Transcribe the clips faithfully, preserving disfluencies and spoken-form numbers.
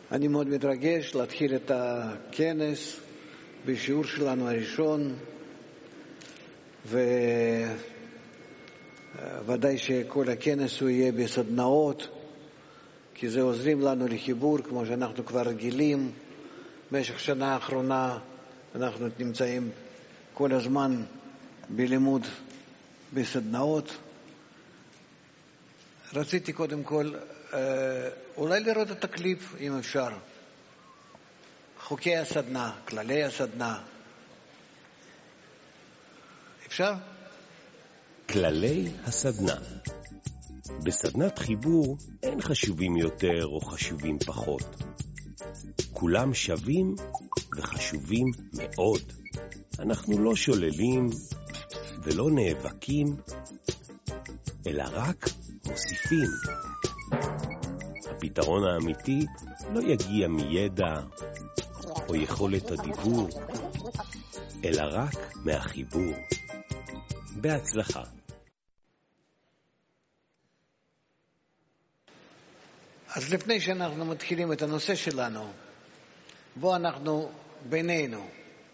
אני מאוד מתרגש להתחיל את הכנס בשיעור שלנו הראשון, וודאי שכל הכנס הוא יהיה בסדנאות, כי זה עוזרים לנו לחיבור כמו שאנחנו כבר רגילים. במשך שנה האחרונה אנחנו נמצאים כל הזמן בלימוד בסדנאות. רציתי קודם כל אולי לראות את הקליפ אם אפשר. חוקי הסדנה, כללי הסדנה. אפשר? כללי הסדנה. בסדנת חיבור אין חשובים יותר או חשובים פחות. כולם שווים וחשובים מאוד. אנחנו לא שוללים ולא נאבקים, אלא רק מוסיפים. הפתרון האמיתי לא יגיע מידע או יכולת הדיבור, אלא רק מהחיבור. בהצלחה. אז לפני שאנחנו מתחילים את הנושא שלנו, בוא אנחנו בינינו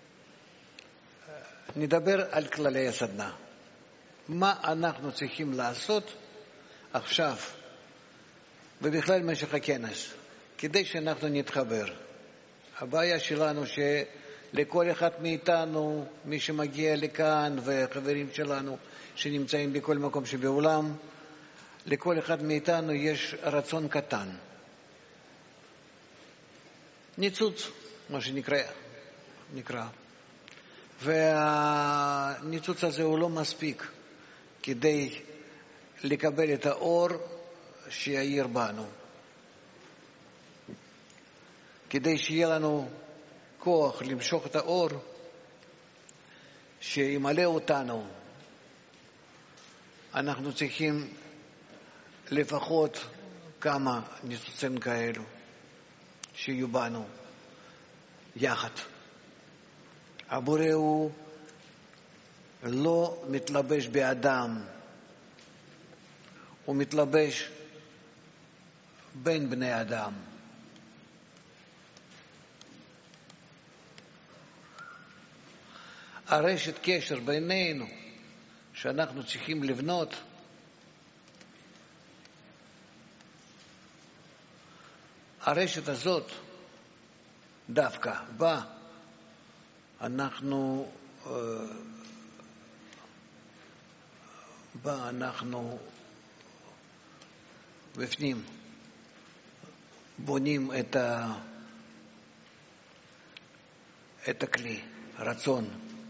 נדבר על כללי הסדנה. מה אנחנו צריכים לעשות עכשיו ובכלל במשך הכנס כדי שאנחנו נתחבר. הבעיה שלנו שלכל אחד מאיתנו, מי שמגיע לכאן וחברים שלנו שנמצאים בכל מקום שבעולם, לכל אחד מאיתנו יש רצון קטן, ניצוץ, מה שנקרא נקרא. והניצוץ הזה הוא לא מספיק כדי לקבל את האור שיאיר בנו, כדי שיהיה לנו כוח למשוך את האור שימלא אותנו. אנחנו צריכים לפחות כמה ניצוצים כאלו שיהיו בנו יחד. הבורא הוא לא מתלבש באדם, הוא מתלבש בין בני אדם. הרשת קשר בינינו שאנחנו צריכים לבנות הרשת הזאת דווקא בה אנחנו בה אנחנו בפנים בונים את ה את הכלי, רצון.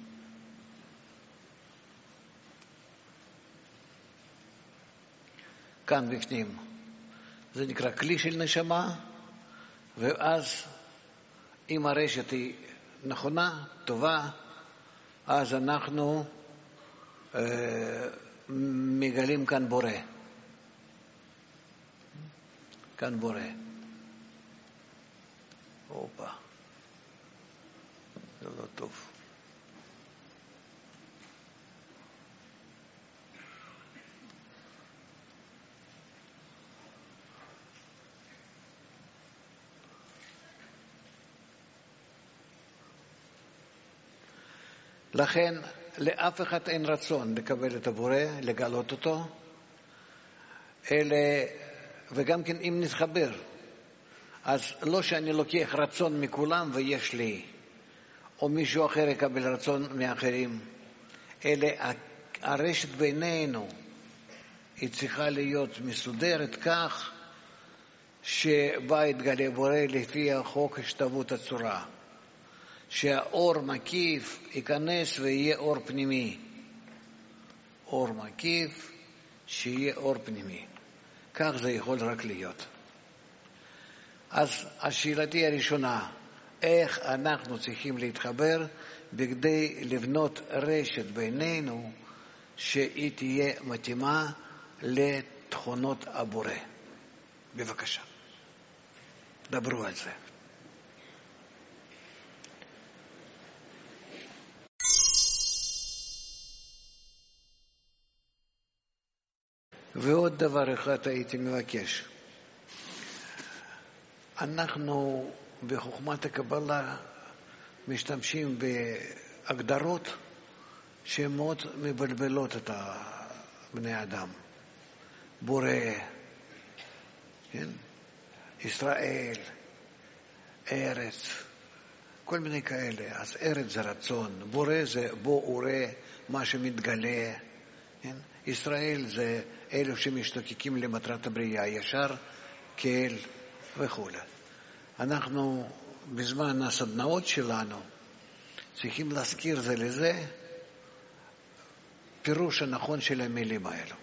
כאן בפנים זה נקרא כלי של נשמה, ואז אם הרשת היא נכונה, טובה, אז אנחנו אה, מגלים כאן בורא. כאן בורא. אופה. זה לא טוב. לכן לאף אחד אין רצון לקבל את הבורא, לגלות אותו, אלא, וגם כן אם נתחבר, אז לא שאני לוקח רצון מכולם ויש לי, או מישהו אחר יקבל רצון מאחרים, אלא הרשת בינינו היא צריכה להיות מסודרת כך שבה יתגלה בורא לפי החוק השתוות הצורה, שהאור מקיף ייכנס ויהיה אור פנימי. אור מקיף שיהיה אור פנימי. כך זה יכול רק להיות. אז השאלתי הראשונה, איך אנחנו צריכים להתחבר בכדי לבנות רשת בינינו שהיא תהיה מתאימה לתכונות הבורא. בבקשה. דברו על זה. ועוד דבר אחד הייתי מבקש. אנחנו בחוכמת הקבלה משתמשים בהגדרות שהן מאוד מבלבלות את בני אדם. בורא, כן? ישראל, ארץ, כל מיני כאלה. אז ארץ זה רצון, בורא זה בוא וראה מה שמתגלה, כן? ישראל זה אלו שמשתוקקים למטרת הבריאה, ישר כאל וכו'. אנחנו בזמן הסדנאות שלנו צריכים להזכיר זה לזה פירוש הנכון של המילים האלו.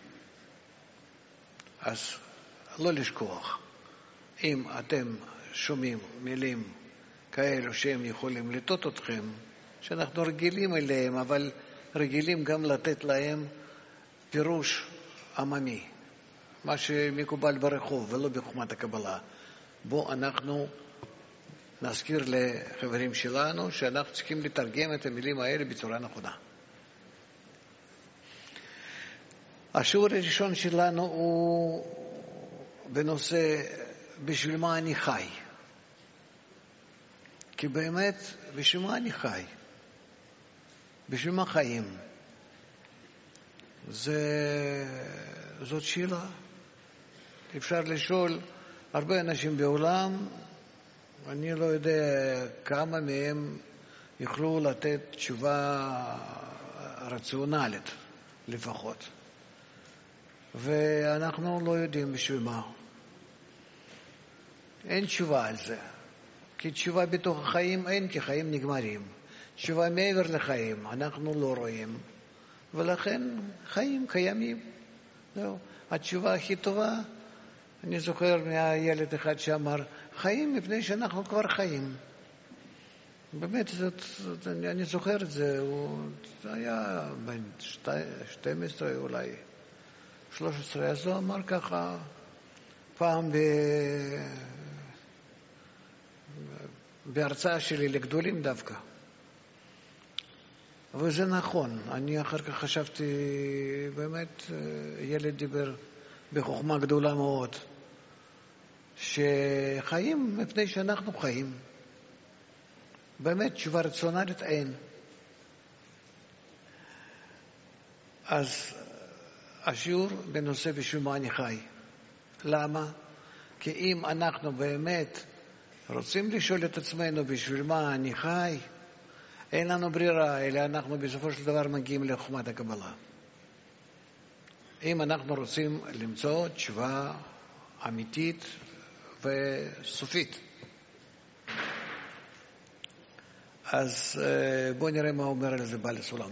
אז לא לשכוח, אם אתם שומעים מילים כאלו שהם יכולים לטעות אתכם, שאנחנו רגילים אליהם, אבל רגילים גם לתת להם פירוש עממי, מה שמקובל ברחוב ולא בחוכמת הקבלה. בו אנחנו נזכיר לחברים שלנו שאנחנו צריכים לתרגם את המילים האלה בצורה נכונה. השיעור הראשון שלנו הוא בנושא בשביל מה אני חי. כי באמת, בשביל מה אני חי? בשביל מה חיים? זה, זאת שאלה. אפשר לשאול הרבה אנשים בעולם, אני לא יודע כמה מהם יוכלו לתת תשובה רציונלית לפחות. ואנחנו לא יודעים בשביל מה. אין תשובה על זה. כי תשובה בתוך החיים אין, כי חיים נגמרים. תשובה מעבר לחיים אנחנו לא רואים. ולכן חיים קיימים. זהו. התשובה הכי טובה, אני זוכר מהילד אחד שאמר, חיים מפני שאנחנו כבר חיים. באמת, זאת, זאת, אני, אני זוכר את זה, הוא היה בן שתים עשרה אולי, שלוש עשרה, אז הוא אמר ככה, פעם ב... בהרצאה שלי לגדולים דווקא. וזה נכון, אני אחר כך חשבתי, באמת, ילד דיבר בחוכמה גדולה מאוד, שחיים מפני שאנחנו חיים. באמת, תשובה רציונלית אין. אז השיעור בנושא בשביל מה אני חי. למה? כי אם אנחנו באמת רוצים לשאול את עצמנו בשביל מה אני חי, אין לנו ברירה, אלא אנחנו בסופו של דבר מגיעים לחוכמת הקבלה. אם אנחנו רוצים למצוא תשובה אמיתית וסופית. אז בואו נראה מה אומר על זה בעל הסולם.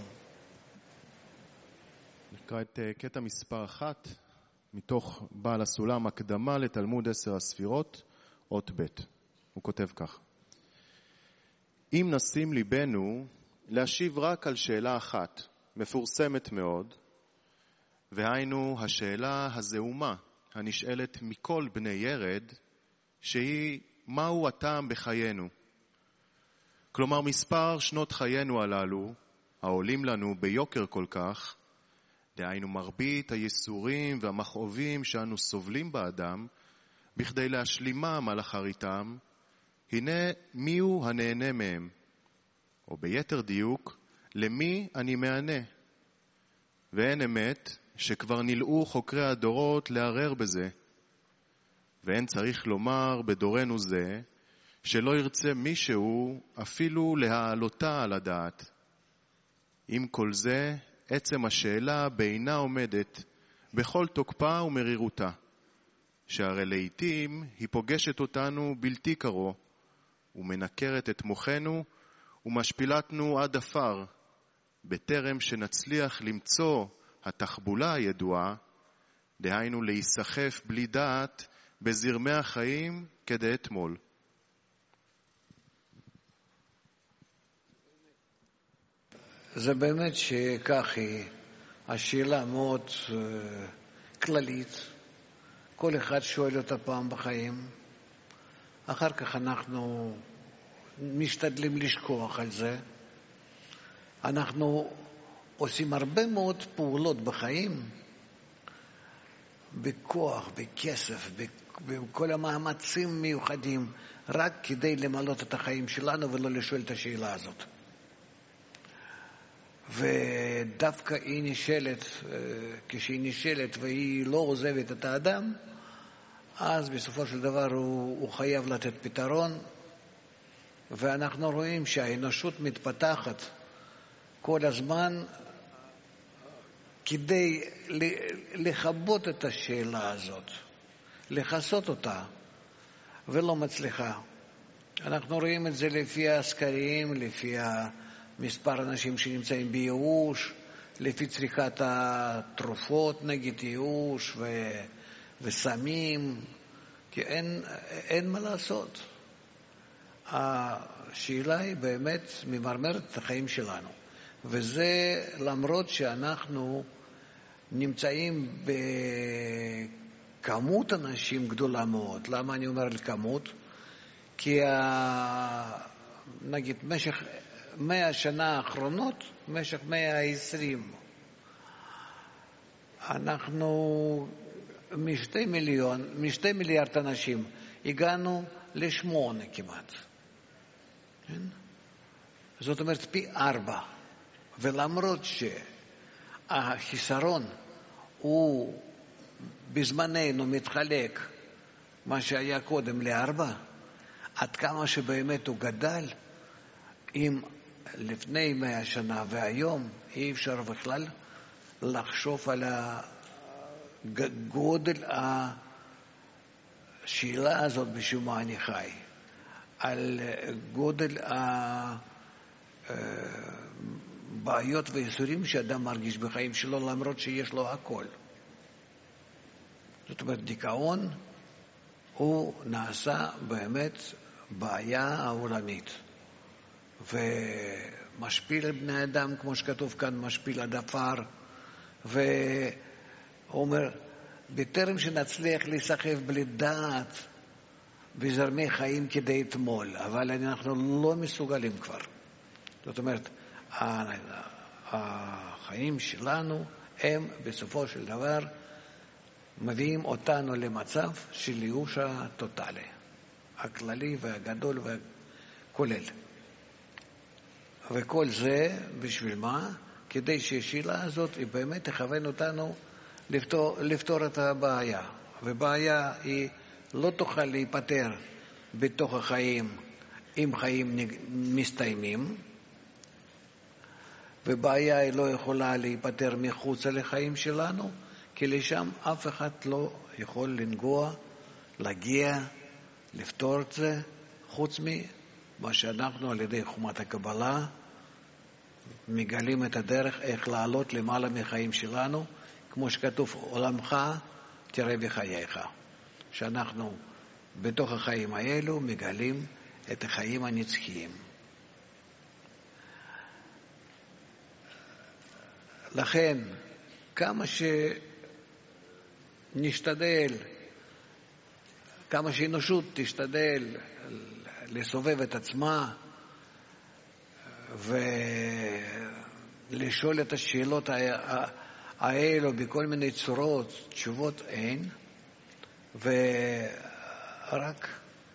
נקרא את קטע מספר אחת מתוך בעל הסולם, הקדמה לתלמוד עשר הספירות, אות ב'. הוא כותב כך: אם נשים ליבנו להשיב רק על שאלה אחת, מפורסמת מאוד, והיינו השאלה הזעומה הנשאלת מכל בני ירד, שהיא מהו הטעם בחיינו. כלומר, מספר שנות חיינו הללו, העולים לנו ביוקר כל כך, דהיינו מרבית היסורים והמכאובים שאנו סובלים באדם, בכדי להשלימם על אחריתם, הנה מיהו הנהנה מהם, או ביתר דיוק, למי אני מענה. ואין אמת שכבר נלאו חוקרי הדורות לערער בזה, ואין צריך לומר בדורנו זה, שלא ירצה מישהו אפילו להעלותה על הדעת. עם כל זה, עצם השאלה בעינה עומדת בכל תוקפה ומרירותה, שהרי לעתים היא פוגשת אותנו בלתי קרו, ומנקרת את מוחנו ומשפילתנו עד אפר, בטרם שנצליח למצוא התחבולה הידועה, דהיינו להיסחף בלי דעת בזרמי החיים כדי אתמול. זה באמת שכך היא השאלה מאוד כללית, כל אחד שואל אותה פעם בחיים, אחר כך אנחנו משתדלים לשכוח על זה. אנחנו עושים הרבה מאוד פעולות בחיים, בכוח, בכסף, וכל המאמצים מיוחדים רק כדי למלות את החיים שלנו ולא לשאול את השאלה הזאת. ודווקא היא נשאלת, כשהיא נשאלת והיא לא עוזבת את האדם, אז בסופו של דבר הוא, הוא חייב לתת פתרון, ואנחנו רואים שהאנושות מתפתחת כל הזמן כדי לכבות את השאלה הזאת, לחסות אותה, ולא מצליחה. אנחנו רואים את זה לפי הסקרים, לפי מספר אנשים שנמצאים בייאוש, לפי צריכת התרופות נגד ייאוש ו... וסמים, כי אין, אין מה לעשות. השאלה היא באמת ממרמרת את החיים שלנו, וזה למרות שאנחנו נמצאים בכמות אנשים גדולה מאוד. למה אני אומר על כמות? כי ה... נגיד משך מאה השנה האחרונות, משך מאה העשרים, אנחנו משתי מיליון, משתי מיליארד אנשים הגענו לשמונה כמעט. כן? זאת אומרת פי ארבע. ולמרות שהחיסרון הוא בזמננו מתחלק מה שהיה קודם לארבע, עד כמה שבאמת הוא גדל, אם לפני מאה שנה והיום אי אפשר בכלל לחשוב על גודל השאלה הזאת בשביל מה אני חי, על גודל הבעיות והייסורים שאדם מרגיש בחיים שלו למרות שיש לו הכל. זאת אומרת, דיכאון הוא נעשה באמת בעיה העולמית, ומשפיל על בני אדם, כמו שכתוב כאן, משפיל עד עפר. והוא אומר, בטרם שנצליח להיסחף בלי דעת בזרמי חיים כדי אתמול, אבל אנחנו לא מסוגלים כבר. זאת אומרת, החיים שלנו הם בסופו של דבר מביאים אותנו למצב של ייאוש הטוטלי, הכללי והגדול והכולל. וכל זה בשביל מה? כדי שהשאלה הזאת היא באמת תכוון אותנו לפתור, לפתור את הבעיה. ובעיה היא לא תוכל להיפטר בתוך החיים אם חיים מסתיימים, ובעיה היא לא יכולה להיפטר מחוץ לחיים שלנו, כי לשם אף אחד לא יכול לנגוע, להגיע, לפתור את זה, חוץ ממה שאנחנו על ידי חומת הקבלה מגלים את הדרך איך לעלות למעלה מחיים שלנו, כמו שכתוב, עולמך תראה בחייך. שאנחנו בתוך החיים האלו מגלים את החיים הנצחיים. לכן, כמה שנשתדל, כמה שאנושות תשתדל לסובב את עצמה ולשאול את השאלות האלו בכל מיני צורות, תשובות אין, ורק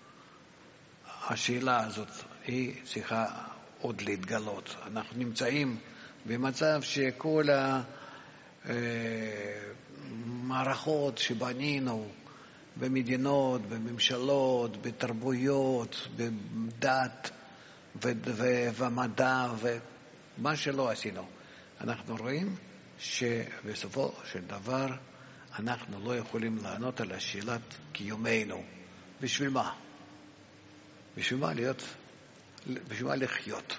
השאלה הזאת היא צריכה עוד להתגלות. אנחנו נמצאים במצב שכל המערכות שבנינו במדינות, בממשלות, בתרבויות, בדת ובמדע ומה שלא עשינו, אנחנו רואים שבסופו של דבר אנחנו לא יכולים לענות על השאלת קיומנו. בשביל מה? בשביל מה להיות? בשביל מה לחיות?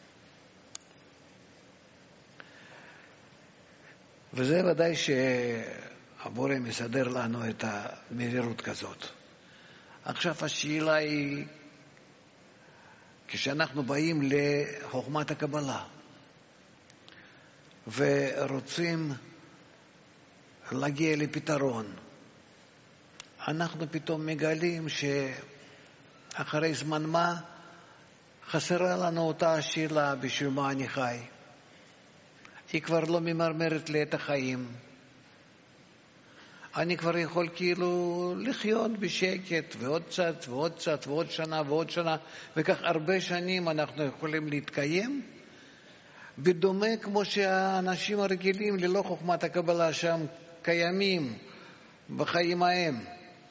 וזה ודאי שהבורא מסדר לנו את המרירות כזאת. עכשיו השאלה היא, כשאנחנו באים לחוכמת הקבלה ורוצים להגיע לפתרון, אנחנו פתאום מגלים שאחרי זמן מה חסרה לנו אותה השאלה בשביל מה אני חי. היא כבר לא ממרמרת לי את החיים. אני כבר יכול כאילו לחיות בשקט, ועוד קצת, ועוד קצת, ועוד שנה, ועוד שנה, וכך הרבה שנים אנחנו יכולים להתקיים, בדומה כמו שהאנשים הרגילים ללא חוכמת הקבלה שם קיימים בחיים ההם.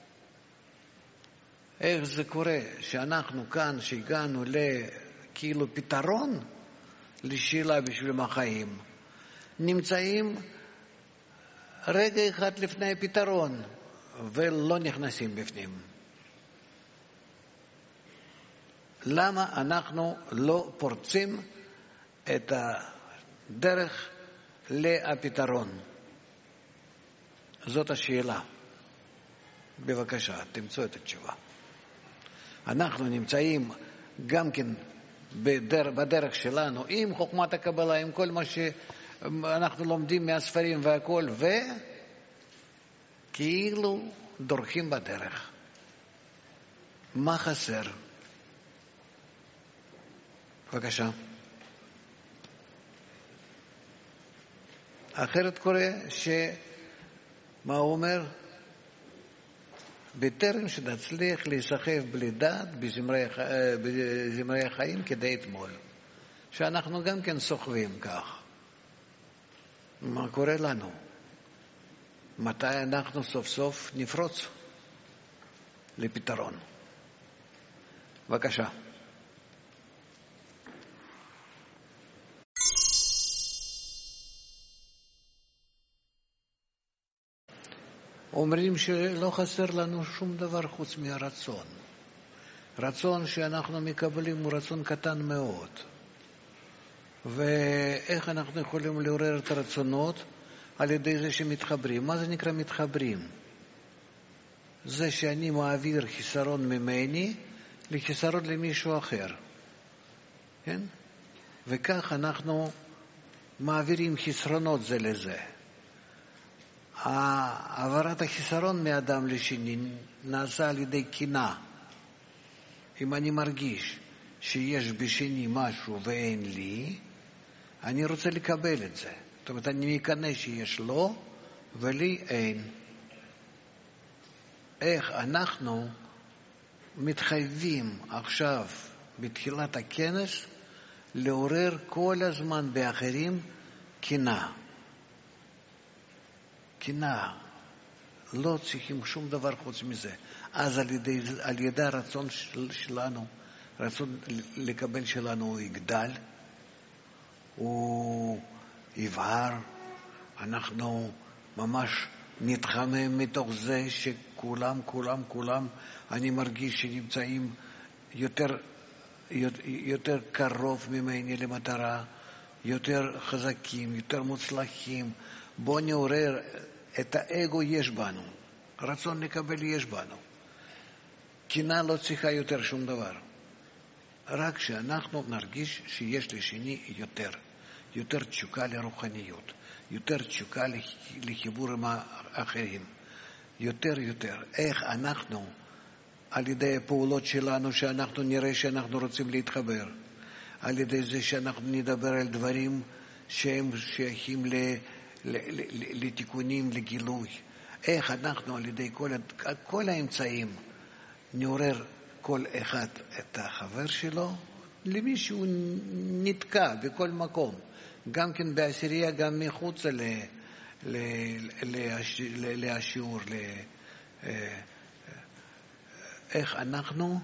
איך זה קורה שאנחנו כאן, שהגענו לכאילו פתרון לשאלה בשביל החיים, נמצאים רגע אחד לפני הפתרון ולא נכנסים בפנים? למה אנחנו לא פורצים את הדרך לפתרון? זאת השאלה. בבקשה, תמצאו את התשובה. אנחנו נמצאים גם כן בדרך, בדרך שלנו, עם חוכמת הקבלה, עם כל מה שאנחנו לומדים מהספרים והכל, וכאילו דורכים בדרך. מה חסר? בבקשה. אחרת קורה ש... מה הוא אומר? בטרם שנצליח להיסחף בלי דעת בזמרי, בזמרי החיים כדי אתמול. שאנחנו גם כן סוחבים כך. מה קורה לנו? מתי אנחנו סוף סוף נפרוץ לפתרון? בבקשה. אומרים שלא חסר לנו שום דבר חוץ מהרצון. רצון שאנחנו מקבלים הוא רצון קטן מאוד. ואיך אנחנו יכולים לעורר את הרצונות? על ידי זה שמתחברים. מה זה נקרא מתחברים? זה שאני מעביר חיסרון ממני לחיסרון למישהו אחר. כן? וכך אנחנו מעבירים חסרונות זה לזה. העברת החיסרון מאדם לשני נעשה על ידי קנאה. אם אני מרגיש שיש בשני משהו ואין לי, אני רוצה לקבל את זה. זאת אומרת, אני מקנא שיש לו ולי אין. איך אנחנו מתחייבים עכשיו בתחילת הכנס לעורר כל הזמן באחרים קנאה. קנאה. לא צריכים שום דבר חוץ מזה. אז על ידי, על ידי הרצון של, שלנו, רצון לקבל שלנו הוא יגדל, הוא יבהר, אנחנו ממש נתחמם מתוך זה שכולם, כולם, כולם, אני מרגיש שנמצאים יותר, יותר קרוב ממני למטרה, יותר חזקים, יותר מוצלחים. בוא נעורר את האגו יש בנו, רצון לקבל יש בנו. קנאה לא צריכה יותר שום דבר. רק שאנחנו נרגיש שיש לשני יותר, יותר תשוקה לרוחניות, יותר תשוקה לחיבור עם האחרים, יותר יותר. איך אנחנו, על ידי הפעולות שלנו, שאנחנו נראה שאנחנו רוצים להתחבר, על ידי זה שאנחנו נדבר על דברים שהם שייכים ל... לתיקונים, לגילוי. איך אנחנו על ידי כל, כל האמצעים נעורר כל אחד את החבר שלו, למי שהוא נתקע בכל מקום, גם כן בעשירייה, גם מחוץ ל, ל, לש, ל, להשיעור, ל, איך אנחנו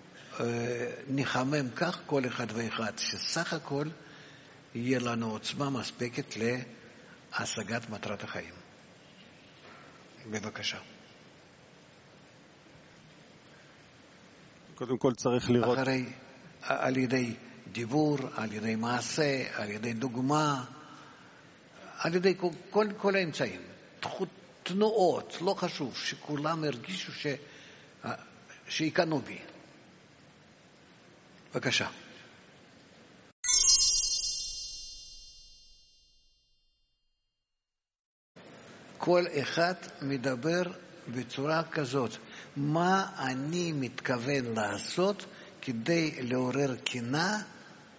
נחמם כך כל אחד ואחד, שסך הכל יהיה לנו עוצמה מספקת ל השגת מטרת החיים. בבקשה. קודם כל צריך לראות. אחרי, על ידי דיבור, על ידי מעשה, על ידי דוגמה, על ידי כל, כל, כל האמצעים. תנועות, לא חשוב, שכולם הרגישו ש, שיקנו בי. בבקשה. כל אחד מדבר בצורה כזאת. מה אני מתכוון לעשות כדי לעורר קנאה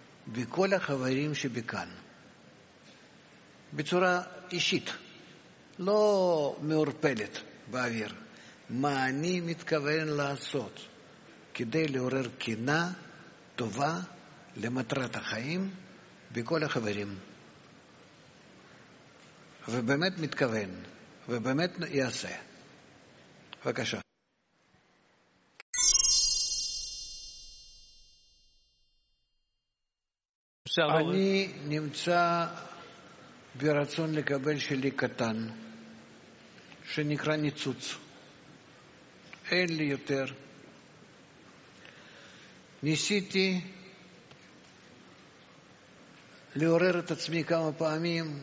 בכל החברים שבכאן? בצורה אישית. לא מעורפלת באוויר. מה אני מתכוון לעשות כדי לעורר קנאה טובה למטרת החיים בכל החברים. ובאמת מתכוון, ובאמת יעשה. בבקשה. אני נמצא ברצון לקבל שלי קטן, שנקרא ניצוץ. אין לי יותר. ניסיתי לעורר את עצמי כמה פעמים.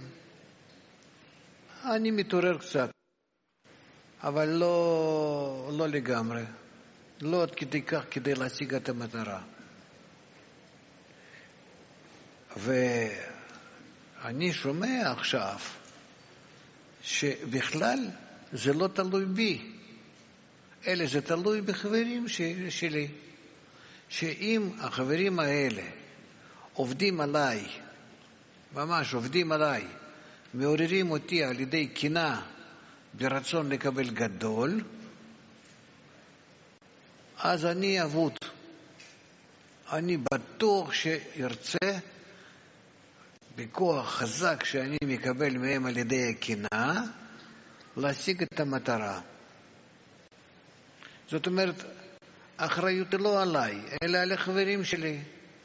אני מתעורר קצת, אבל לא, לא לגמרי. לא עד כדי כך כדי להשיג את המטרה. ואני שומע עכשיו שבכלל זה לא תלוי בי, אלא זה תלוי בחברים שלי. שאם החברים האלה עובדים עליי, ממש עובדים עליי, מעוררים אותי על ידי קנאה ברצון לקבל גדול, אז אני אבוד. אני בטוח שירצה בכוח חזק שאני מקבל מהם על ידי הקנאה להשיג את המטרה. זאת אומרת, האחריות לא עליי, אלא על החברים שלי.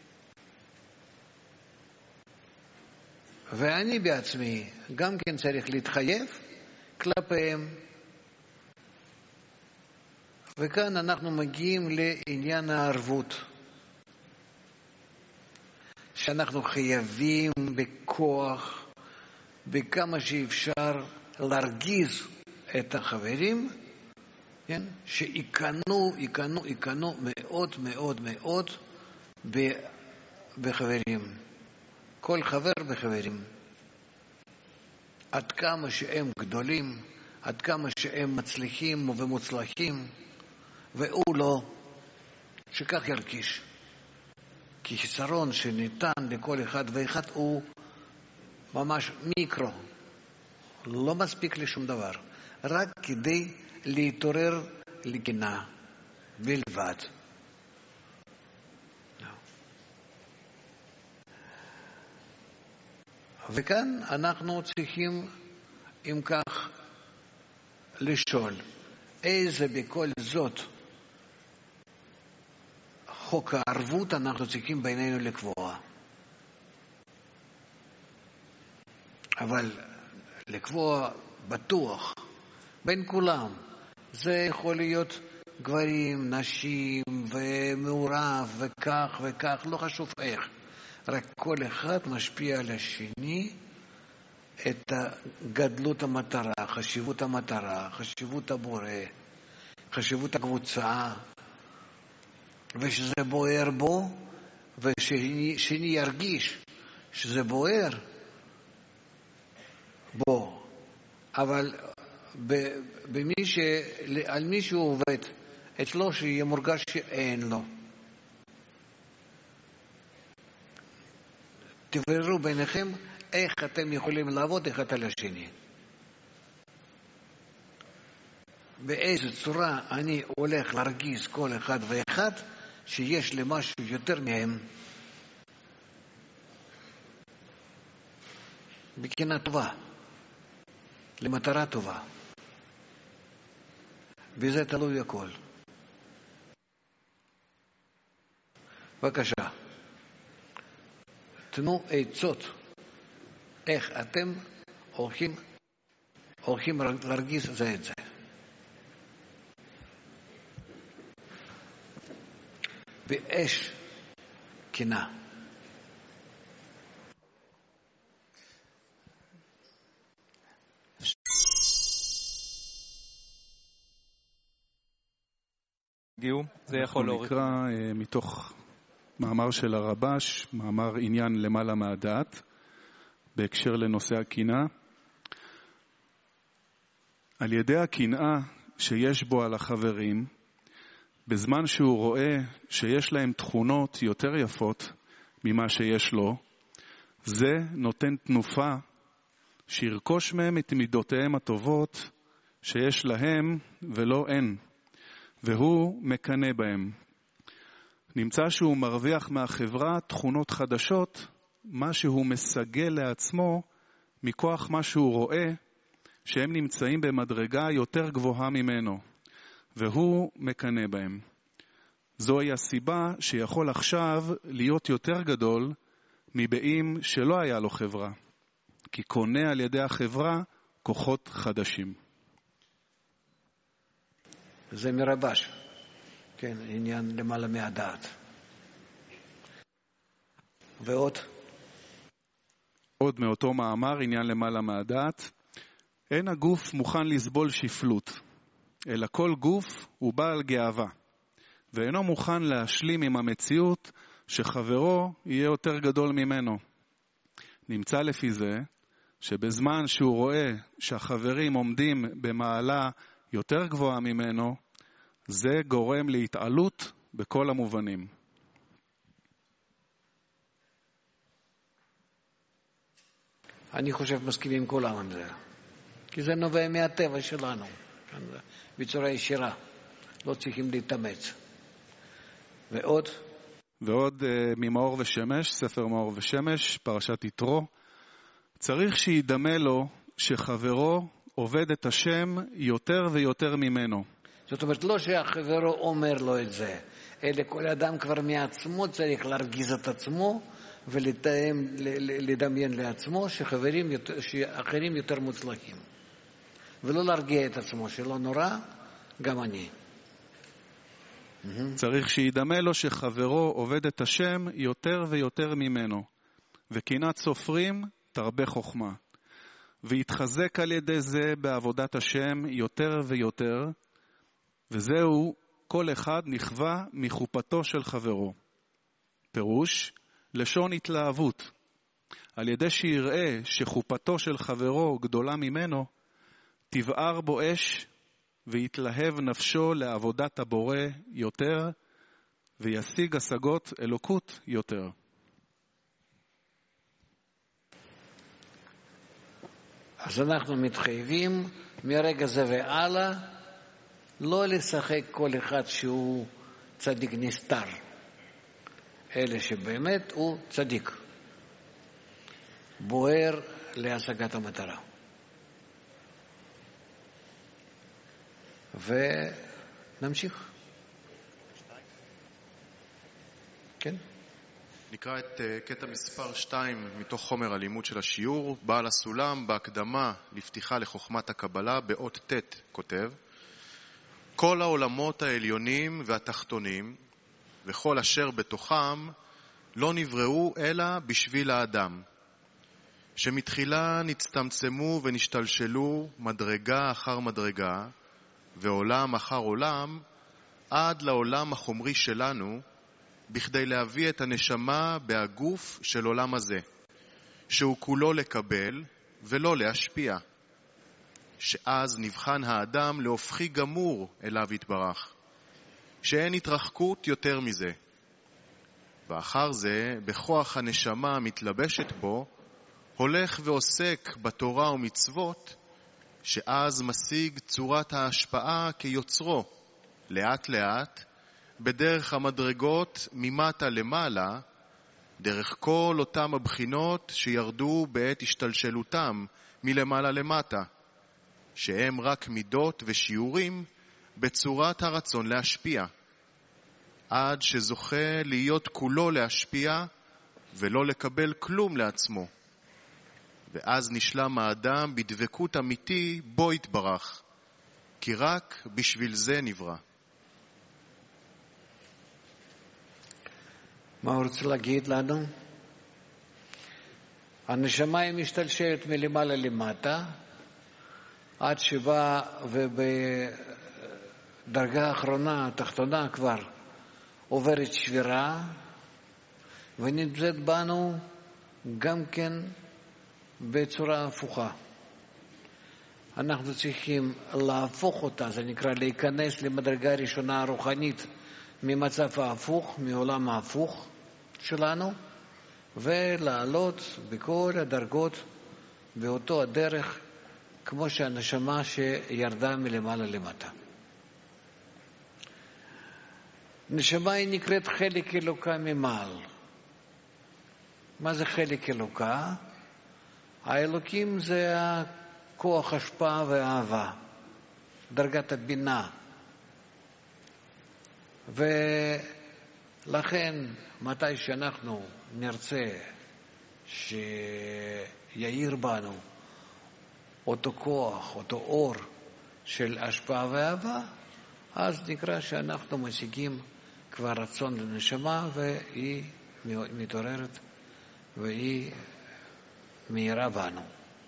ואני בעצמי גם כן צריך להתחייב כלפיהם. וכאן אנחנו מגיעים לעניין הערבות. שאנחנו חייבים בכוח, בכמה שאפשר, להרגיז את החברים, כן? שיקנו, יקנו, יקנו מאוד מאוד מאוד בחברים. כל חבר בחברים. עד כמה שהם גדולים, עד כמה שהם מצליחים ומוצלחים, והוא לא, שכך ירגיש. כי חיסרון שניתן לכל אחד ואחד הוא ממש מיקרו. לא מספיק לשום דבר. רק כדי להתעורר לקנאה בלבד. וכאן אנחנו צריכים, אם כך, לשאול, איזה בכל זאת חוק הערבות אנחנו צריכים בינינו לקבוע. אבל לקבוע בטוח בין כולם. זה יכול להיות גברים, נשים ומעורב וכך וכך, לא חשוב איך. רק כל אחד משפיע על השני את גדלות המטרה, חשיבות המטרה, חשיבות הבורא, חשיבות הקבוצה, ושזה בוער בו, ושני ירגיש שזה בוער בו. אבל במי ש... על מי שהוא עובד, אצלו שיהיה מורגש שאין לו. תבררו ביניכם איך אתם יכולים לעבוד אחד על השני. באיזו צורה אני הולך להרגיז כל אחד ואחד שיש לי משהו יותר מהם. בקנאה טובה, למטרה טובה. וזה תלוי הכל. בבקשה. תנו עצות איך אתם הולכים, הולכים להרגיז זה את זה. באש קנאה. הגיעו, זה יכול להוריד. נקרא מתוך מאמר של הרבש, מאמר עניין למעלה מהדעת, בהקשר לנושא הקנאה. על ידי הקנאה שיש בו על החברים, בזמן שהוא רואה שיש להם תכונות יותר יפות ממה שיש לו, זה נותן תנופה שירכוש מהם את מידותיהם הטובות שיש להם ולא אין, והוא מקנא בהם. נמצא שהוא מרוויח מהחברה תכונות חדשות, מה שהוא מסגל לעצמו מכוח מה שהוא רואה שהם נמצאים במדרגה יותר גבוהה ממנו, והוא מקנא בהם. זוהי הסיבה שיכול עכשיו להיות יותר גדול מבאים שלא היה לו חברה, כי קונה על ידי החברה כוחות חדשים. זה מרבש, כן, עניין למעלה מהדעת. ועוד? עוד מאותו מאמר, עניין למעלה מהדעת. אין הגוף מוכן לסבול שפלות, אלא כל גוף הוא בעל גאווה, ואינו מוכן להשלים עם המציאות שחברו יהיה יותר גדול ממנו. נמצא לפי זה שבזמן שהוא רואה שהחברים עומדים במעלה יותר גבוהה ממנו, זה גורם להתעלות בכל המובנים. אני חושב מסכימים כולם עם זה, כי זה נובע מהטבע שלנו, בצורה ישירה, לא צריכים להתאמץ. ועוד? ועוד uh, ממאור ושמש, ספר מאור ושמש, פרשת יתרו, צריך שידמה לו שחברו עובד את השם יותר ויותר ממנו. זאת אומרת, לא שהחברו אומר לו את זה, אלא כל אדם כבר מעצמו צריך להרגיז את עצמו, ולדמיין לעצמו שחברים יותר, שאחרים יותר מוצלחים. ולא להרגיע את עצמו, שלא נורא, גם אני. צריך שידמה לו שחברו עובד את השם יותר ויותר ממנו, וקנאת סופרים תרבה חוכמה, ויתחזק על ידי זה בעבודת השם יותר ויותר, וזהו כל אחד נכווה מחופתו של חברו. פירוש, לשון התלהבות. על ידי שיראה שחופתו של חברו גדולה ממנו, תבער בו אש ויתלהב נפשו לעבודת הבורא יותר, וישיג השגות אלוקות יותר. אז אנחנו מתחייבים מרגע זה והלאה לא לשחק כל אחד שהוא צדיק נסתר, אלא שבאמת הוא צדיק, בוער להשגת המטרה. ונמשיך. כן? נקרא את קטע מספר שתיים מתוך חומר הלימוד של השיעור. בעל הסולם בהקדמה לפתיחה לחוכמת הקבלה באות ת' כותב: כל העולמות העליונים והתחתונים וכל אשר בתוכם לא נבראו אלא בשביל האדם, שמתחילה נצטמצמו ונשתלשלו מדרגה אחר מדרגה ועולם אחר עולם עד לעולם החומרי שלנו, בכדי להביא את הנשמה בהגוף של עולם הזה, שהוא כולו לקבל ולא להשפיע, שאז נבחן האדם להופכי גמור אליו יתברך, שאין התרחקות יותר מזה. ואחר זה, בכוח הנשמה המתלבשת בו, הולך ועוסק בתורה ומצוות, שאז משיג צורת ההשפעה כיוצרו, לאט לאט, בדרך המדרגות ממטה למעלה, דרך כל אותם הבחינות שירדו בעת השתלשלותם מלמעלה למטה, שהם רק מידות ושיעורים בצורת הרצון להשפיע, עד שזוכה להיות כולו להשפיע ולא לקבל כלום לעצמו. ואז נשלם האדם בדבקות אמיתי בו יתברך, כי רק בשביל זה נברא. מה הוא רוצה להגיד לנו? הנשמה היא משתלשלת מלמעלה למטה, עד שבא ובדרגה האחרונה, התחתונה כבר, עוברת שבירה, ונמצאת בנו גם כן בצורה הפוכה. אנחנו צריכים להפוך אותה, זה נקרא להיכנס למדרגה ראשונה הרוחנית, ממצב ההפוך, מעולם ההפוך שלנו, ולעלות בכל הדרגות באותו הדרך כמו שהנשמה שירדה מלמעלה למטה. נשמה היא נקראת חלק אלוקה ממעל. מה זה חלק אלוקה? האלוקים זה הכוח, השפעה ואהבה, דרגת הבינה. ולכן מתי שאנחנו נרצה שיאיר בנו אותו כוח, אותו אור של השפעה ואהבה, אז נקרא שאנחנו משיגים כבר רצון לנשמה, והיא מתעוררת והיא מהירה בנו.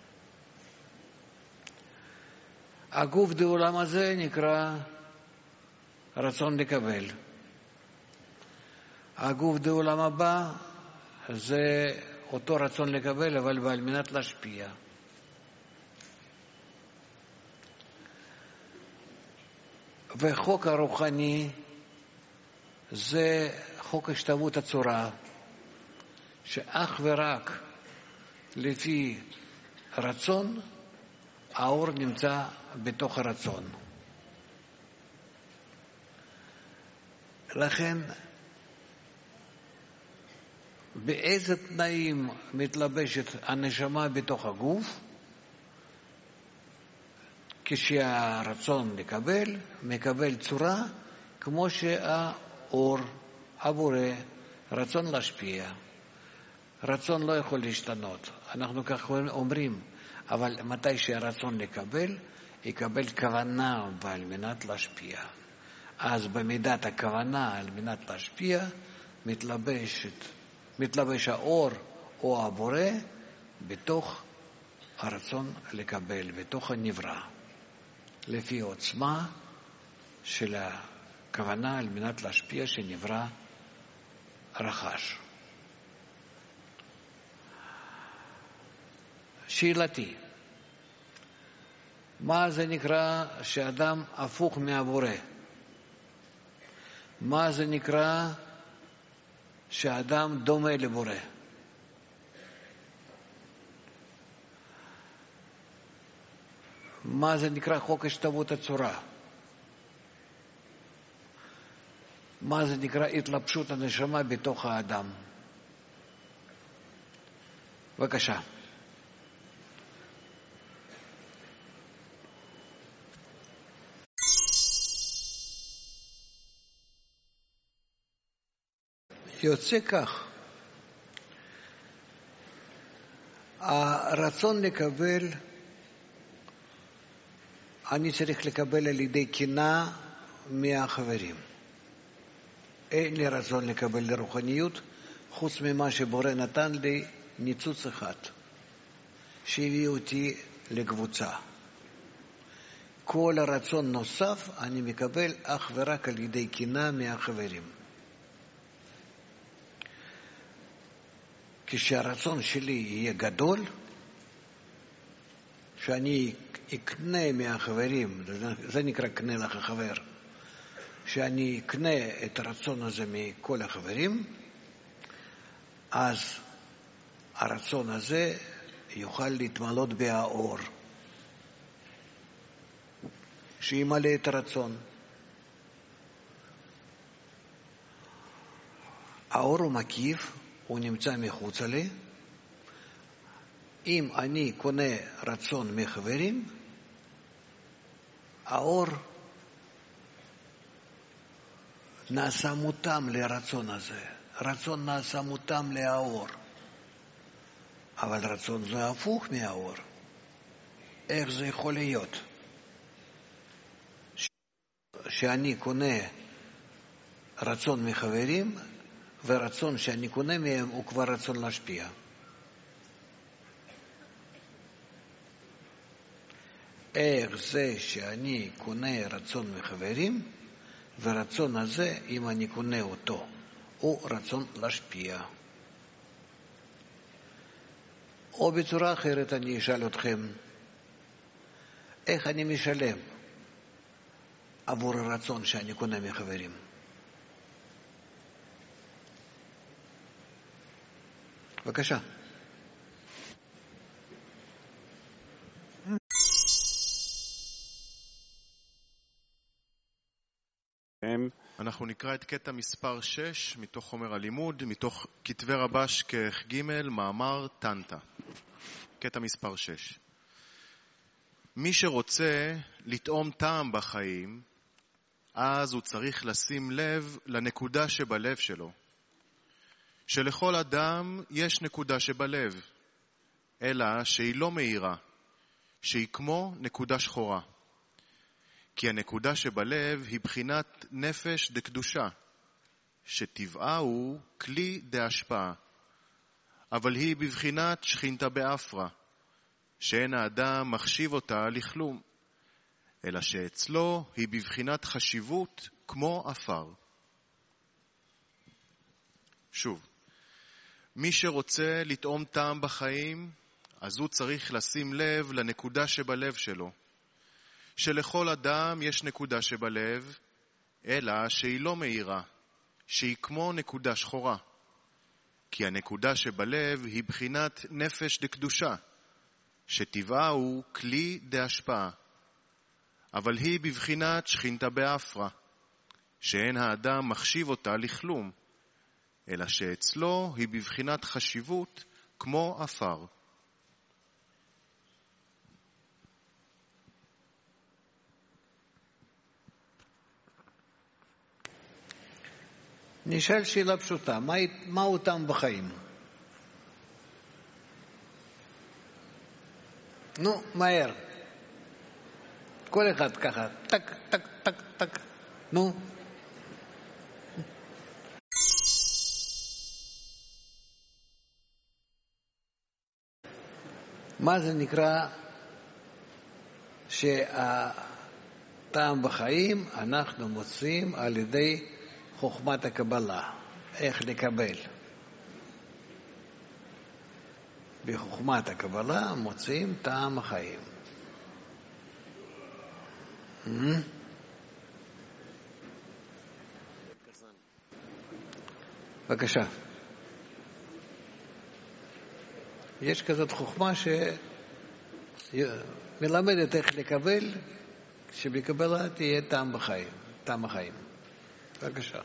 הגוף בעולם הזה נקרא רצון לקבל. הגוף בעולם הבא זה אותו רצון לקבל, אבל על מנת להשפיע. וחוק הרוחני זה חוק השתוות הצורה, שאך ורק לפי רצון האור נמצא בתוך הרצון. לכן באיזה תנאים מתלבשת הנשמה בתוך הגוף? כשהרצון לקבל מקבל צורה כמו שהאור, הבורא, רצון להשפיע. רצון לא יכול להשתנות, אנחנו כך אומרים, אבל מתי שהרצון לקבל, יקבל כוונה על מנת להשפיע. אז במידת הכוונה על מנת להשפיע מתלבשת, מתלבש האור או הבורא בתוך הרצון לקבל, בתוך הנברא, לפי עוצמה של הכוונה על מנת להשפיע שנברא רחש. שאלתי, מה זה נקרא שאדם הפוך מהבורא? מה זה נקרא שאדם דומה לבורא? מה זה נקרא חוק השתוות הצורה? מה זה נקרא התלבשות הנשמה בתוך האדם? בבקשה. יוצא כך, הרצון לקבל, אני צריך לקבל על ידי קנאה מהחברים. אין לי רצון לקבל לרוחניות, חוץ ממה שבורא נתן לי ניצוץ אחד, שהביא אותי לקבוצה. כל הרצון נוסף אני מקבל אך ורק על ידי קנאה מהחברים. כשהרצון שלי יהיה גדול, שאני אקנה מהחברים, זה נקרא קנה לך חבר, שאני אקנה את הרצון הזה מכל החברים, אז הרצון הזה יוכל להתמלות באור, שימלא את הרצון. האור הוא מקיף, הוא נמצא מחוץ לי. אם אני קונה רצון מחברים, האור נעשה מותאם לרצון הזה. רצון נעשה מותאם לאור. אבל רצון זה הפוך מהאור. איך זה יכול להיות? שאני קונה רצון מחברים, ורצון שאני קונה מהם הוא כבר רצון להשפיע. איך זה שאני קונה רצון מחברים, ורצון הזה, אם אני קונה אותו, הוא רצון להשפיע. או בצורה אחרת אני אשאל אתכם, איך אני משלם עבור הרצון שאני קונה מחברים? בבקשה. אנחנו נקרא את קטע מספר שש מתוך חומר הלימוד, מתוך כתבי רבש כרך ג' מאמר טנטה. קטע מספר שש. מי שרוצה לטעום טעם בחיים, אז הוא צריך לשים לב לנקודה שבלב שלו. שלכל אדם יש נקודה שבלב, אלא שהיא לא מהירה, שהיא כמו נקודה שחורה. כי הנקודה שבלב היא בחינת נפש דקדושה, שטבעה הוא כלי דהשפעה, אבל היא בבחינת שכינתה באפרה, שאין האדם מחשיב אותה לכלום, אלא שאצלו היא בבחינת חשיבות כמו אפר. שוב, מי שרוצה לטעום טעם בחיים, אז הוא צריך לשים לב לנקודה שבלב שלו. שלכל אדם יש נקודה שבלב, אלא שהיא לא מהירה, שהיא כמו נקודה שחורה. כי הנקודה שבלב היא בחינת נפש דקדושה, שטבעה הוא כלי דהשפעה, אבל היא בבחינת שכינתה באפרה, שאין האדם מחשיב אותה לכלום, אלא שאצלו היא בבחינת חשיבות כמו אפר. נשאל שאלה פשוטה, מה, מהו טעם בחיים? נו, מהר. כל אחד ככה, טק, טק, טק, טק. נו. מה זה נקרא שהטעם בחיים אנחנו מוצאים על ידי חוכמת הקבלה, איך לקבל. בחוכמת הקבלה מוצאים טעם החיים. בבקשה. יש כזאת חוכמה שמלמדת איך לקבל, שבקבלה תהיה טעם בחיים, טעם החיים. בבקשה.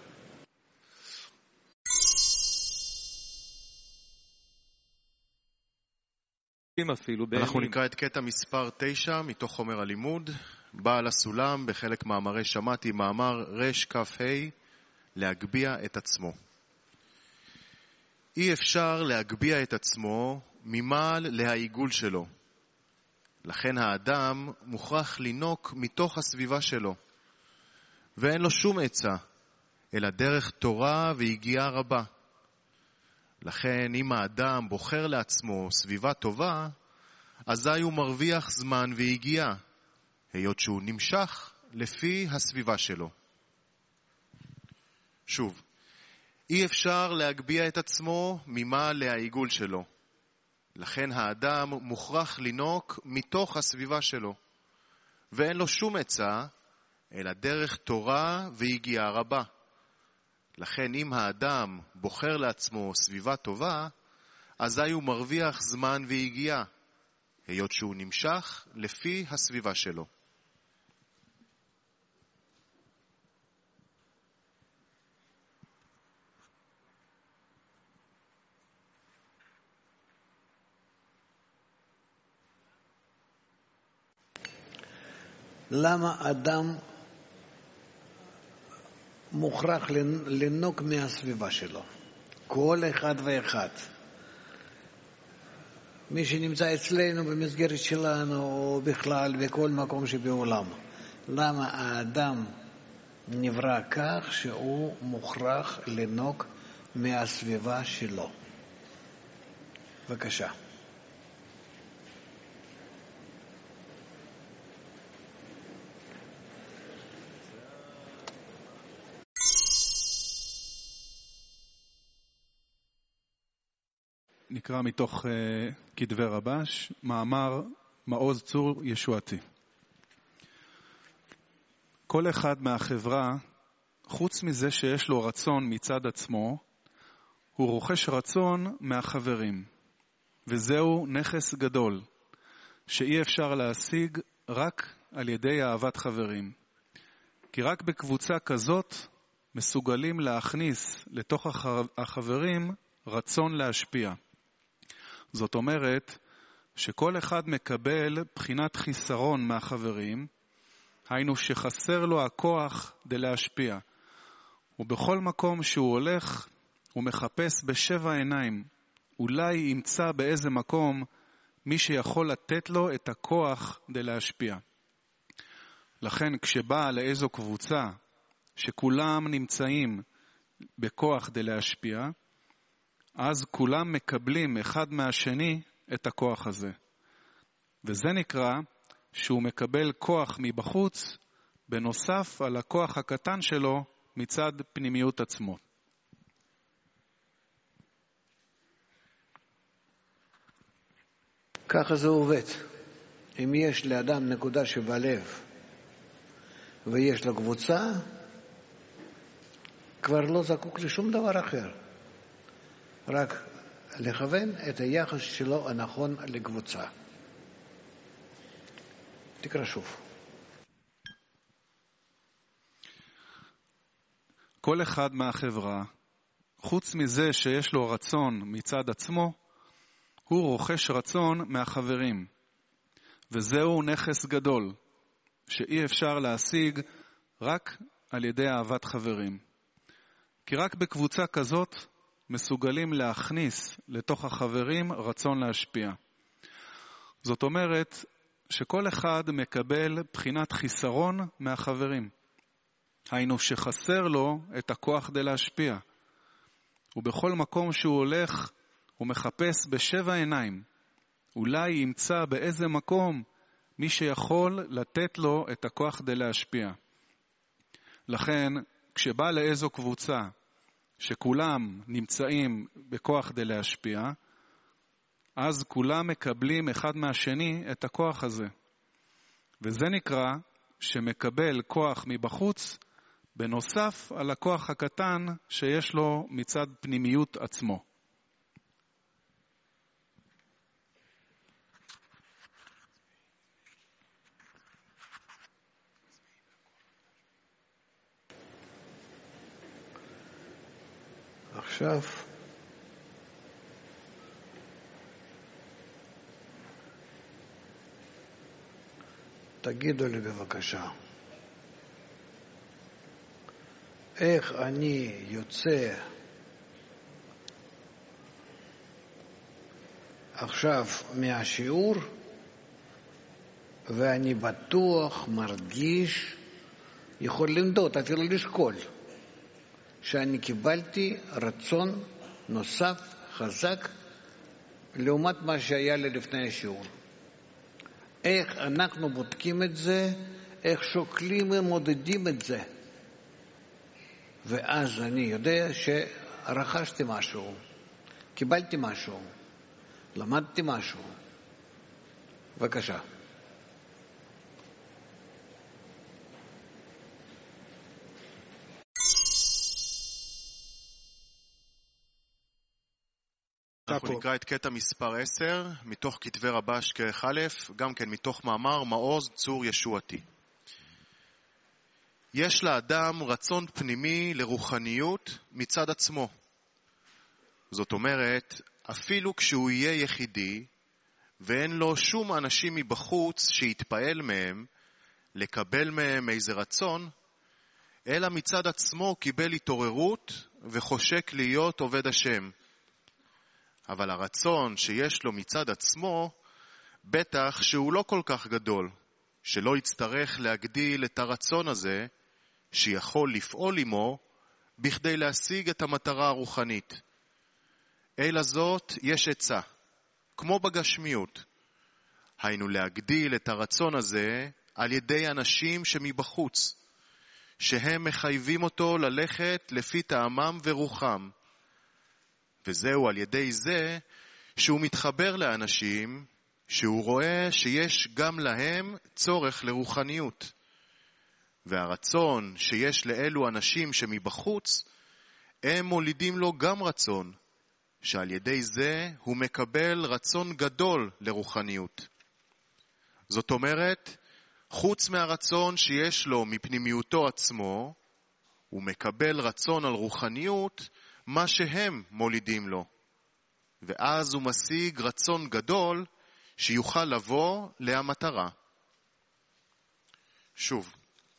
אנחנו נקרא את קטע מספר תשע מתוך חומר הלימוד, בעל הסולם בחלק מאמרי שמעתי, מאמר רש כף ה' להגביע את עצמו. אי אפשר להגביע את עצמו ממעל להעיגול שלו. לכן האדם מוכרח לינוק מתוך הסביבה שלו, ואין לו שום עצה, אלא דרך תורה והגיעה רבה. לכן אם האדם בוחר לעצמו סביבה טובה, אזי הוא מרוויח זמן והגיעה, היות שהוא נמשך לפי הסביבה שלו. שוב, אי אפשר להגביע את עצמו ממעל להעיגול שלו. לכן האדם מוכרח לינוק מתוך הסביבה שלו, ואין לו שום עצה, אלא דרך תורה והגיעה רבה. לכן אם האדם בוחר לעצמו סביבה טובה, אזי הוא מרוויח זמן והגיעה, היות שהוא נמשך לפי הסביבה שלו. למה אדם מוכרח לנוק מהסביבה שלו? כל אחד ואחד. מי שנמצא אצלנו במסגרת שלנו, או בכלל בכל מקום שבעולם. למה האדם נברא כך שהוא מוכרח לנוק מהסביבה שלו? בבקשה. נקרא מתוך uh, כתבי רבש, מאמר מעוז צור ישועתי. כל אחד מהחברה, חוץ מזה שיש לו רצון מצד עצמו, הוא רוכש רצון מהחברים. וזהו נכס גדול, שאי אפשר להשיג רק על ידי אהבת חברים. כי רק בקבוצה כזאת מסוגלים להכניס לתוך החברים רצון להשפיע. זאת אומרת שכל אחד מקבל בחינת חיסרון מהחברים, היינו שחסר לו הכוח די להשפיע. ובכל מקום שהוא הולך, הוא מחפש בשבע עיניים. אולי ימצא באיזה מקום מי שיכול לתת לו את הכוח די להשפיע. לכן כשבא לאיזו קבוצה שכולם נמצאים בכוח די להשפיע, אז כולם מקבלים אחד מהשני את הכוח הזה. וזה נקרא שהוא מקבל כוח מבחוץ, בנוסף על הכוח הקטן שלו מצד פנימיות עצמו. ככה זה עובד. אם יש לאדם נקודה שבלב ויש לו קבוצה, כבר לא זקוק לשום דבר אחר. רק לכוון את היחס שלו הנכון לקבוצה. תקרא שוב. כל אחד מהחברה, חוץ מזה שיש לו רצון מצד עצמו, הוא רוכש רצון מהחברים. וזהו נכס גדול, שאי אפשר להשיג רק על ידי אהבת חברים. כי רק בקבוצה כזאת מסוגלים להכניס לתוך החברים רצון להשפיע. זאת אומרת שכל אחד מקבל בחינת חיסרון מהחברים. היינו שחסר לו את הכוח די להשפיע. ובכל מקום שהוא הולך, הוא מחפש בשבע עיניים. אולי ימצא באיזה מקום מי שיכול לתת לו את הכוח די להשפיע. לכן, כשבא לאיזו קבוצה שכולם נמצאים בכוח די להשפיע, אז כולם מקבלים אחד מהשני את הכוח הזה. וזה נקרא שמקבל כוח מבחוץ, בנוסף על הכוח הקטן שיש לו מצד פנימיות עצמו. עכשיו תגידו לי בבקשה, איך אני יוצא עכשיו מהשיעור ואני בטוח, מרגיש, יכול למדוד, אפילו לשקול, שאני קיבלתי רצון נוסף, חזק, לעומת מה שהיה לי לפני השיעור. איך אנחנו בודקים את זה, איך שוקלים ומודדים את זה. ואז אני יודע שרכשתי משהו, קיבלתי משהו, למדתי משהו. בבקשה. אנחנו נקרא את קטע מספר עשר, מתוך כתבי רבש כרך א', גם כן מתוך מאמר מעוז צור ישועתי. יש לאדם רצון פנימי לרוחניות מצד עצמו. זאת אומרת, אפילו כשהוא יהיה יחידי, ואין לו שום אנשים מבחוץ שיתפעל מהם, לקבל מהם איזה רצון, אלא מצד עצמו קיבל התעוררות וחושק להיות עובד השם. אבל הרצון שיש לו מצד עצמו, בטח שהוא לא כל כך גדול, שלא יצטרך להגדיל את הרצון הזה, שיכול לפעול עמו, בכדי להשיג את המטרה הרוחנית. אלא זאת יש עצה, כמו בגשמיות. היינו להגדיל את הרצון הזה על ידי אנשים שמבחוץ, שהם מחייבים אותו ללכת לפי טעמם ורוחם. וזהו על ידי זה שהוא מתחבר לאנשים שהוא רואה שיש גם להם צורך לרוחניות. והרצון שיש לאלו אנשים שמבחוץ, הם מולידים לו גם רצון, שעל ידי זה הוא מקבל רצון גדול לרוחניות. זאת אומרת, חוץ מהרצון שיש לו מפנימיותו עצמו, הוא מקבל רצון על רוחניות, מה שהם מולידים לו. ואז הוא משיג רצון גדול שיוכל לבוא להמטרה. שוב,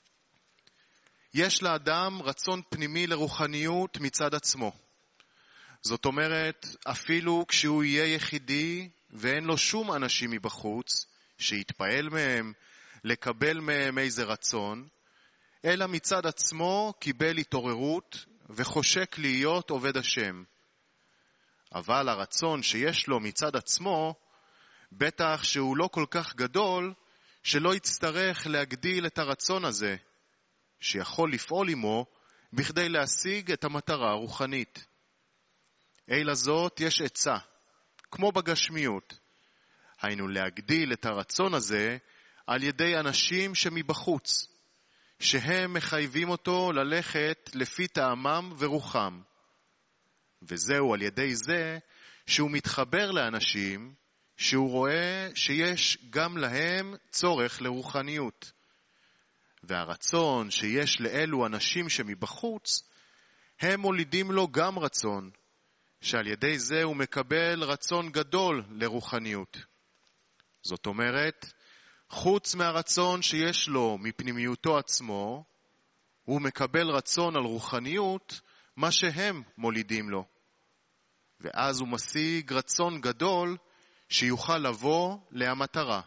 יש לאדם רצון פנימי לרוחניות מצד עצמו. זאת אומרת, אפילו כשהוא יהיה יחידי ואין לו שום אנשים מבחוץ שיתפעל מהם, לקבל מהם איזה רצון, אלא מצד עצמו קיבל התעוררות וחושק להיות עובד השם. אבל הרצון שיש לו מצד עצמו, בטח שהוא לא כל כך גדול, שלא יצטרך להגדיל את הרצון הזה, שיכול לפעול עמו בכדי להשיג את המטרה הרוחנית. אלא זאת יש עצה, כמו בגשמיות, היינו להגדיל את הרצון הזה על ידי אנשים שמבחוץ, שהם מחייבים אותו ללכת לפי טעמם ורוחם. וזהו על ידי זה שהוא מתחבר לאנשים שהוא רואה שיש גם להם צורך לרוחניות. והרצון שיש לאלו אנשים שמבחוץ, הם מולידים לו גם רצון, שעל ידי זה הוא מקבל רצון גדול לרוחניות. זאת אומרת, חוץ מהרצון שיש לו מפנימיותו עצמו, הוא מקבל רצון על רוחניות, מה שהם מולידים לו. ואז הוא משיג רצון גדול שיוכל לבוא להמטרה.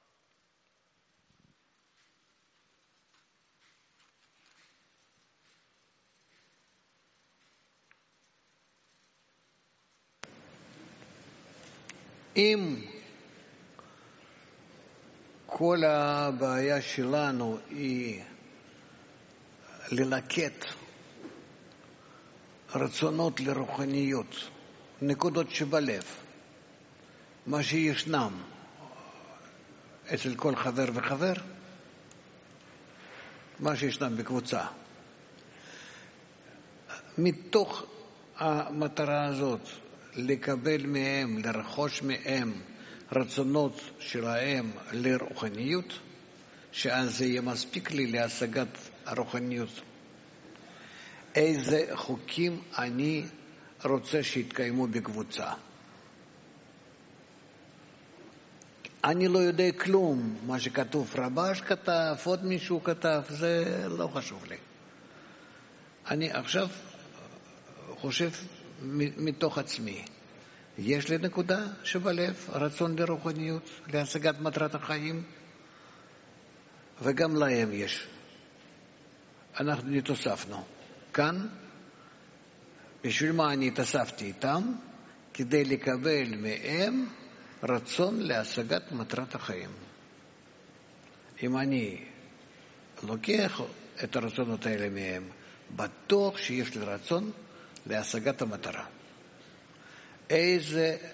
אם כל הבעיה שלנו היא ללקט רצונות לרוחניות, נקודות שבלב, מה שישנם אצל כל חבר וחבר, מה שישנם בקבוצה. מתוך המטרה הזאת, לקבל מהם, לרכוש מהם רצונות שלהם לרוחניות, שאז זה יהיה מספיק לי להשגת הרוחניות. איזה חוקים אני רוצה שיתקיימו בקבוצה. אני לא יודע כלום, מה שכתוב רבש כתב, עוד מישהו כתב, זה לא חשוב לי. אני עכשיו חושב מתוך עצמי, יש לי נקודה שבלב, רצון לרוחניות, להשגת מטרת החיים, וגם להם יש. אנחנו נתוספנו. כאן, בשביל מה אני התאספתי איתם? כדי לקבל מהם רצון להשגת מטרת החיים. אם אני לוקח את הרצונות האלה מהם, בטוח שיש לי רצון להשגת המטרה. איזה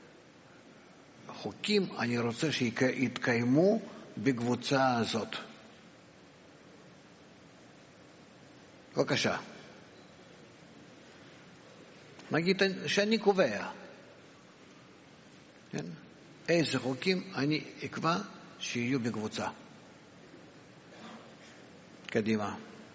חוקים אני רוצה שיתקיימו בקבוצה הזאת? בבקשה. נגיד שאני קובע. כן? איזה חוקים אני אקבע שיהיו בקבוצה. קדימה.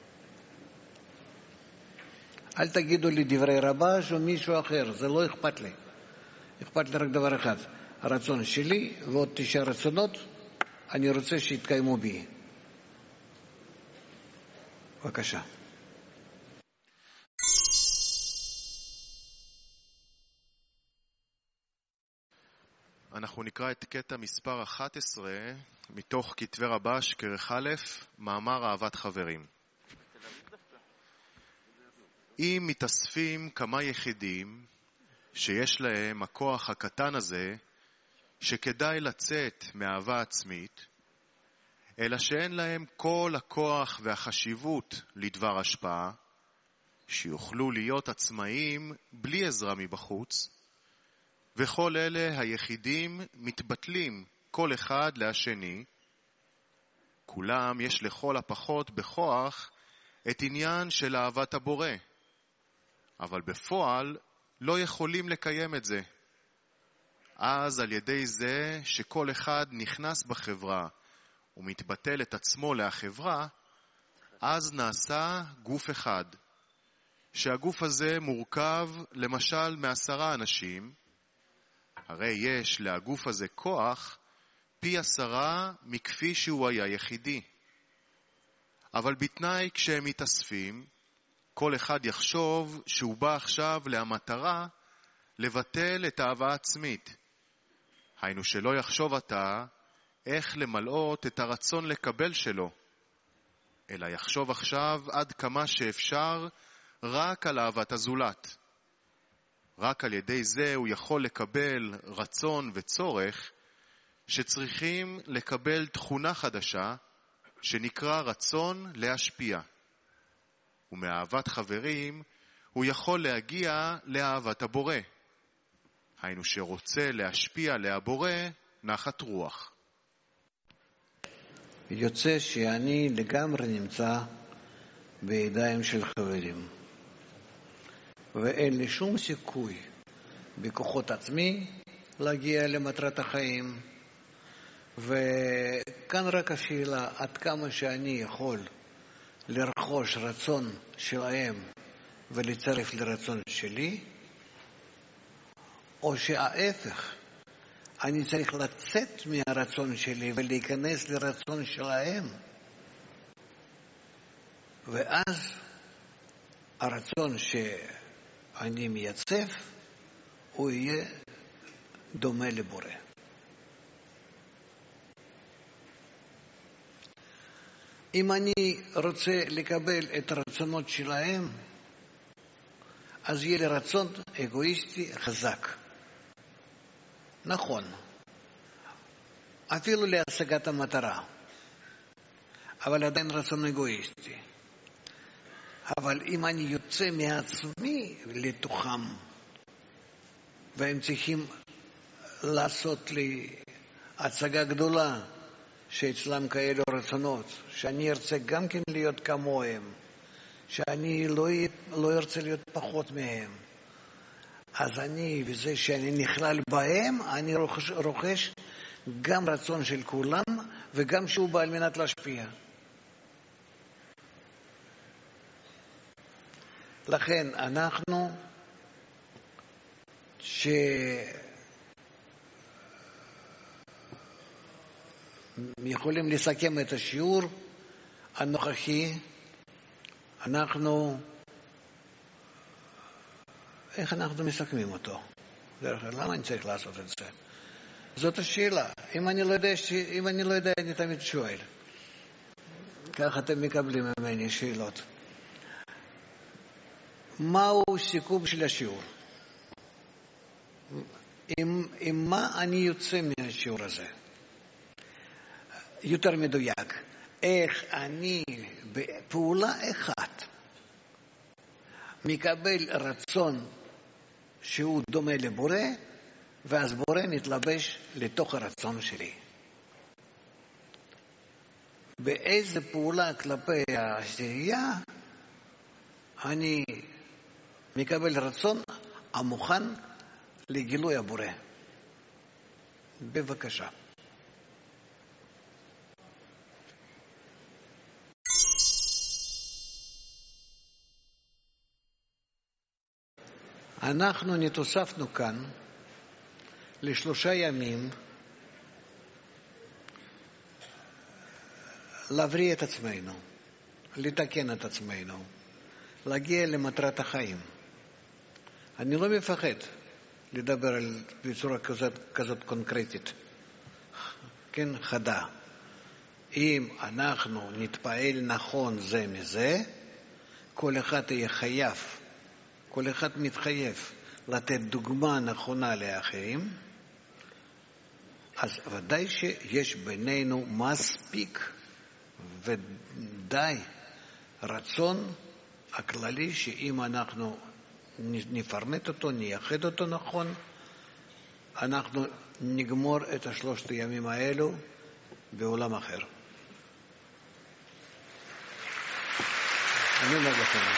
אל תגידו לי דברי רבש או מישהו אחר, זה לא אכפת לי. אכפת לי רק דבר אחד, הרצון שלי ועוד תשעה רצונות, אני רוצה שיתקיימו בי. בבקשה. אנחנו נקרא את קטע מספר אחת עשרה מתוך כתבי רבש כרך א', מאמר אהבת חברים. אם מתאספים כמה יחידים שיש להם הכוח הקטן הזה, שכדאי לצאת מאהבה עצמית, אלא שאין להם כל הכוח והחשיבות לדבר השפעה, שיוכלו להיות עצמאיים בלי עזרה מבחוץ, וכל אלה היחידים מתבטלים כל אחד לשני, כולם יש לכל הפחות בכוח את עניין של אהבת הבורא, אבל בפועל לא יכולים לקיים את זה. אז על ידי זה שכל אחד נכנס בחברה ומתבטל את עצמו להחברה, אז נעשה גוף אחד, שהגוף הזה מורכב למשל מעשרה אנשים, הרי יש להגוף הזה כוח פי עשרה מכפי שהוא היה יחידי. אבל בתנאי כשהם מתאספים, כל אחד יחשוב שהוא בא עכשיו למטרה לבטל את האהבה העצמית. היינו שלא יחשוב אתה איך למלאות את הרצון לקבל שלו, אלא יחשוב עכשיו עד כמה שאפשר רק על אהבת הזולת. רק על ידי זה הוא יכול לקבל רצון וצורך שצריכים לקבל תכונה חדשה שנקרא רצון להשפיע. ומאהבת חברים הוא יכול להגיע לאהבת הבורא. היינו שרוצה להשפיע להבורא נחת רוח. יוצא שאני לגמרי נמצא בידיים של חברים. ואין לי שום סיכוי בכוחות עצמי להגיע למטרת החיים. וכאן רק השאלה עד כמה שאני יכול לרכוש רצון שלהם ולצרף לרצון שלי, או שההפך, אני צריך לצאת מהרצון שלי ולהיכנס לרצון שלהם. ואז הרצון שאני מייצב הוא יהיה דומה לבורא. אם אני רוצה לקבל את הרצונות שלהם, אז יהיה לי רצון אגואיסטי חזק. נכון, אפילו להשגת המטרה, אבל עדיין רצון אגואיסטי. אבל אם אני יוצא מעצמי לתוכם, והם צריכים לעשות לי הצגה גדולה, שאצלם כאלו רצונות, שאני ארצה גם כן להיות כמוהם, שאני לא, לא ארצה להיות פחות מהם. אז אני, וזה שאני נכלל בהם, אני רוכש, רוכש גם רצון של כולם, וגם שהוא בא על מנת להשפיע. לכן אנחנו, ש... יכולים לסכם את השיעור הנוכחי, אנחנו, איך אנחנו מסכמים אותו? למה אני צריך לעשות את זה? זאת השאלה. אם אני לא יודע, אם אני לא יודע, אני תמיד שואל. ככה אתם מקבלים ממני שאלות. מהו סיכום של השיעור? עם, עם מה אני יוצא מהשיעור הזה? יותר מדויק, איך אני בפעולה אחת מקבל רצון שהוא דומה לבורא, ואז בורא נתלבש לתוך הרצון שלי. באיזה פעולה כלפי העשייה אני מקבל רצון המוכן לגילוי הבורא. בבקשה. אנחנו נתוספנו כאן לשלושה ימים להבריא את עצמנו, לתקן את עצמנו, להגיע למטרת החיים. אני לא מפחד לדבר על בצורה כזאת, כזאת קונקרטית, כן, חדה. אם אנחנו נתפעל נכון זה מזה, כל אחד יהיה חייב, כל אחד מתחייב לתת דוגמה נכונה לאחרים, אז ודאי שיש בינינו מספיק ודי רצון הכללי שאם אנחנו נפרנט אותו, נייחד אותו נכון, אנחנו נגמור את השלושת הימים האלו בעולם אחר. אני אומר לכם.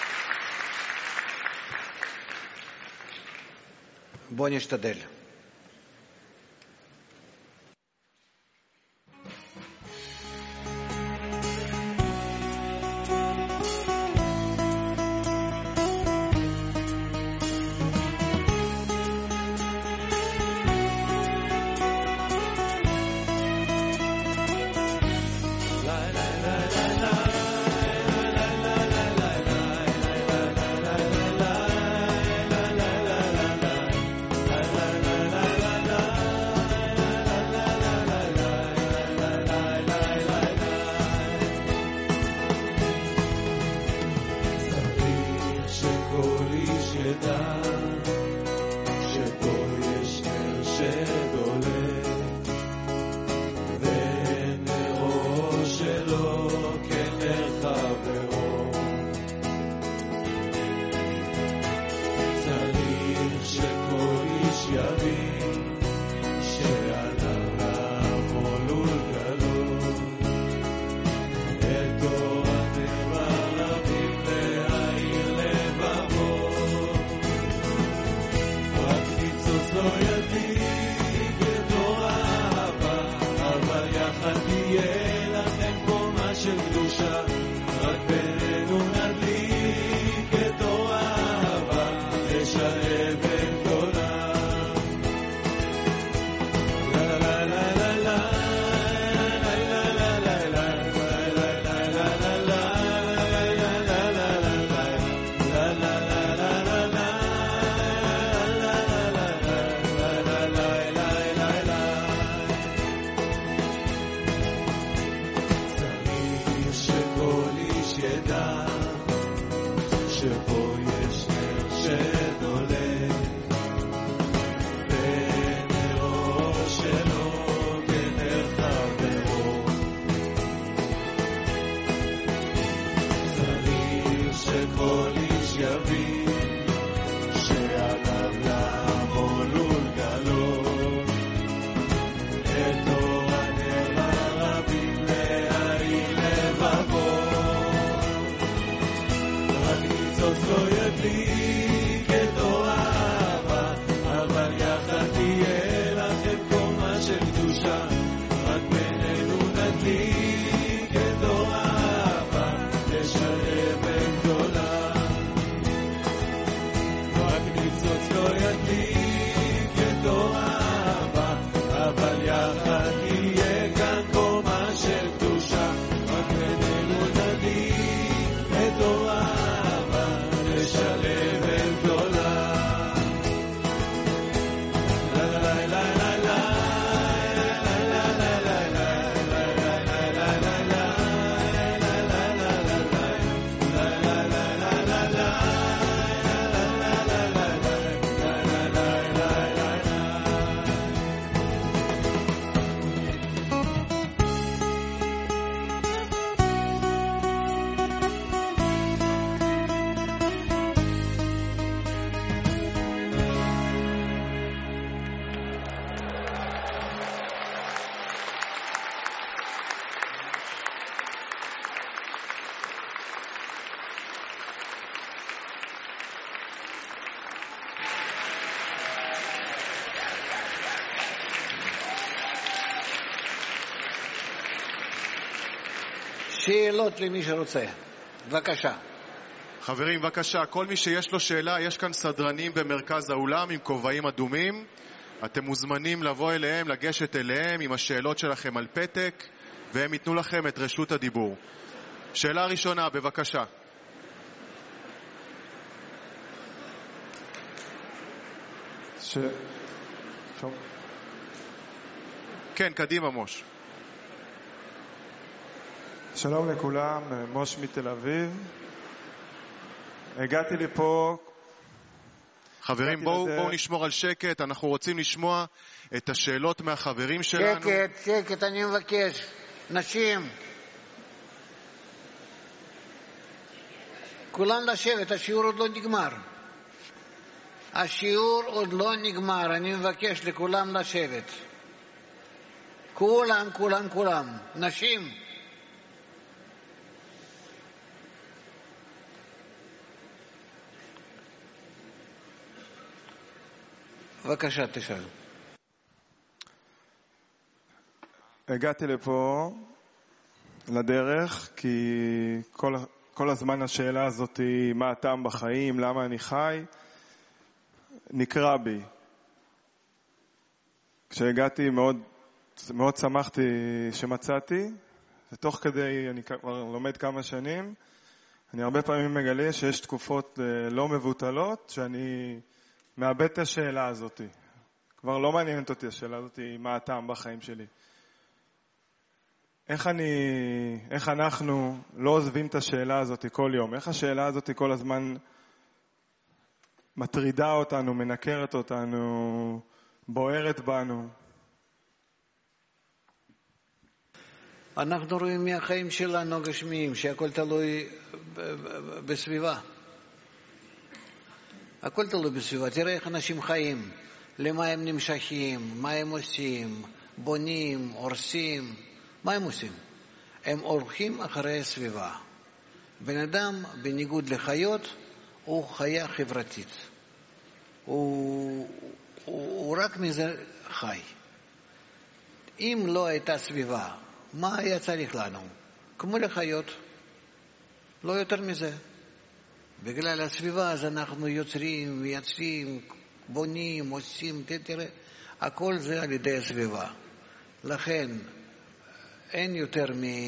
בוא נשתדל. נדליק את אור האהבה, אבל יחד תהיה לכם קומה של קדושה, רק בינינו נדליק את אור האהבה, לשלם גדולה. רק ניצוץ לא ידליק את אור האהבה, אבל יחד תהיה כאן קומה של קדושה, רק בינינו נדליק את אור האהבה, לשלם גדולה. שאלות למי שרוצה. בבקשה. חברים, בבקשה, כל מי שיש לו שאלה, יש כאן סדרנים במרכז האולם עם כובעים אדומים. אתם מוזמנים לבוא אליהם, לגשת אליהם עם השאלות שלכם על פתק, והם ייתנו לכם את רשות הדיבור. שאלה ראשונה, בבקשה. ש... כן, קדימה, מוש. שלום לכולם, מוש מתל אביב. הגעתי לפה... חברים, בואו בוא נשמור על שקט, אנחנו רוצים לשמוע את השאלות מהחברים שלנו. שקט, שקט, אני מבקש. נשים. כולם לשבת, השיעור עוד לא נגמר. השיעור עוד לא נגמר, אני מבקש לכולם לשבת. כולם, כולם, כולם. נשים. בבקשה, תשאל. הגעתי לפה לדרך כי כל, כל הזמן השאלה הזאת היא מה הטעם בחיים, למה אני חי, נקרא בי. כשהגעתי מאוד, מאוד שמחתי שמצאתי, ותוך כדי, אני כבר לומד כמה שנים, אני הרבה פעמים מגלה שיש תקופות לא מבוטלות שאני מאבד את השאלה הזאת. כבר לא מעניינת אותי השאלה הזאת, מה הטעם בחיים שלי. איך אני, איך אנחנו לא עוזבים את השאלה הזאת כל יום? איך השאלה הזאת כל הזמן מטרידה אותנו, מנקרת אותנו, בוערת בנו? אנחנו רואים מהחיים שלנו גשמיים שהכל תלוי בסביבה. הכל תלוי בסביבה. תראה איך אנשים חיים, למה הם נמשכים, מה הם עושים, בונים, הורסים, מה הם עושים? הם הולכים אחרי הסביבה. בן אדם, בניגוד לחיות, הוא חיה חברתית. הוא, הוא, הוא רק מזה חי. אם לא הייתה סביבה, מה היה צריך לנו? כמו לחיות, לא יותר מזה. בגלל הסביבה אז אנחנו יוצרים, מייצרים, בונים, עושים, תראה, הכל זה על ידי הסביבה. לכן אין יותר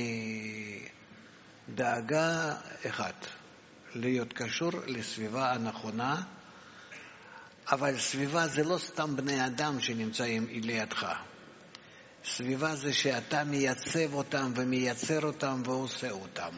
מדאגה אחת, להיות קשור לסביבה הנכונה, אבל סביבה זה לא סתם בני אדם שנמצאים לידך. סביבה זה שאתה מייצב אותם ומייצר אותם ועושה אותם.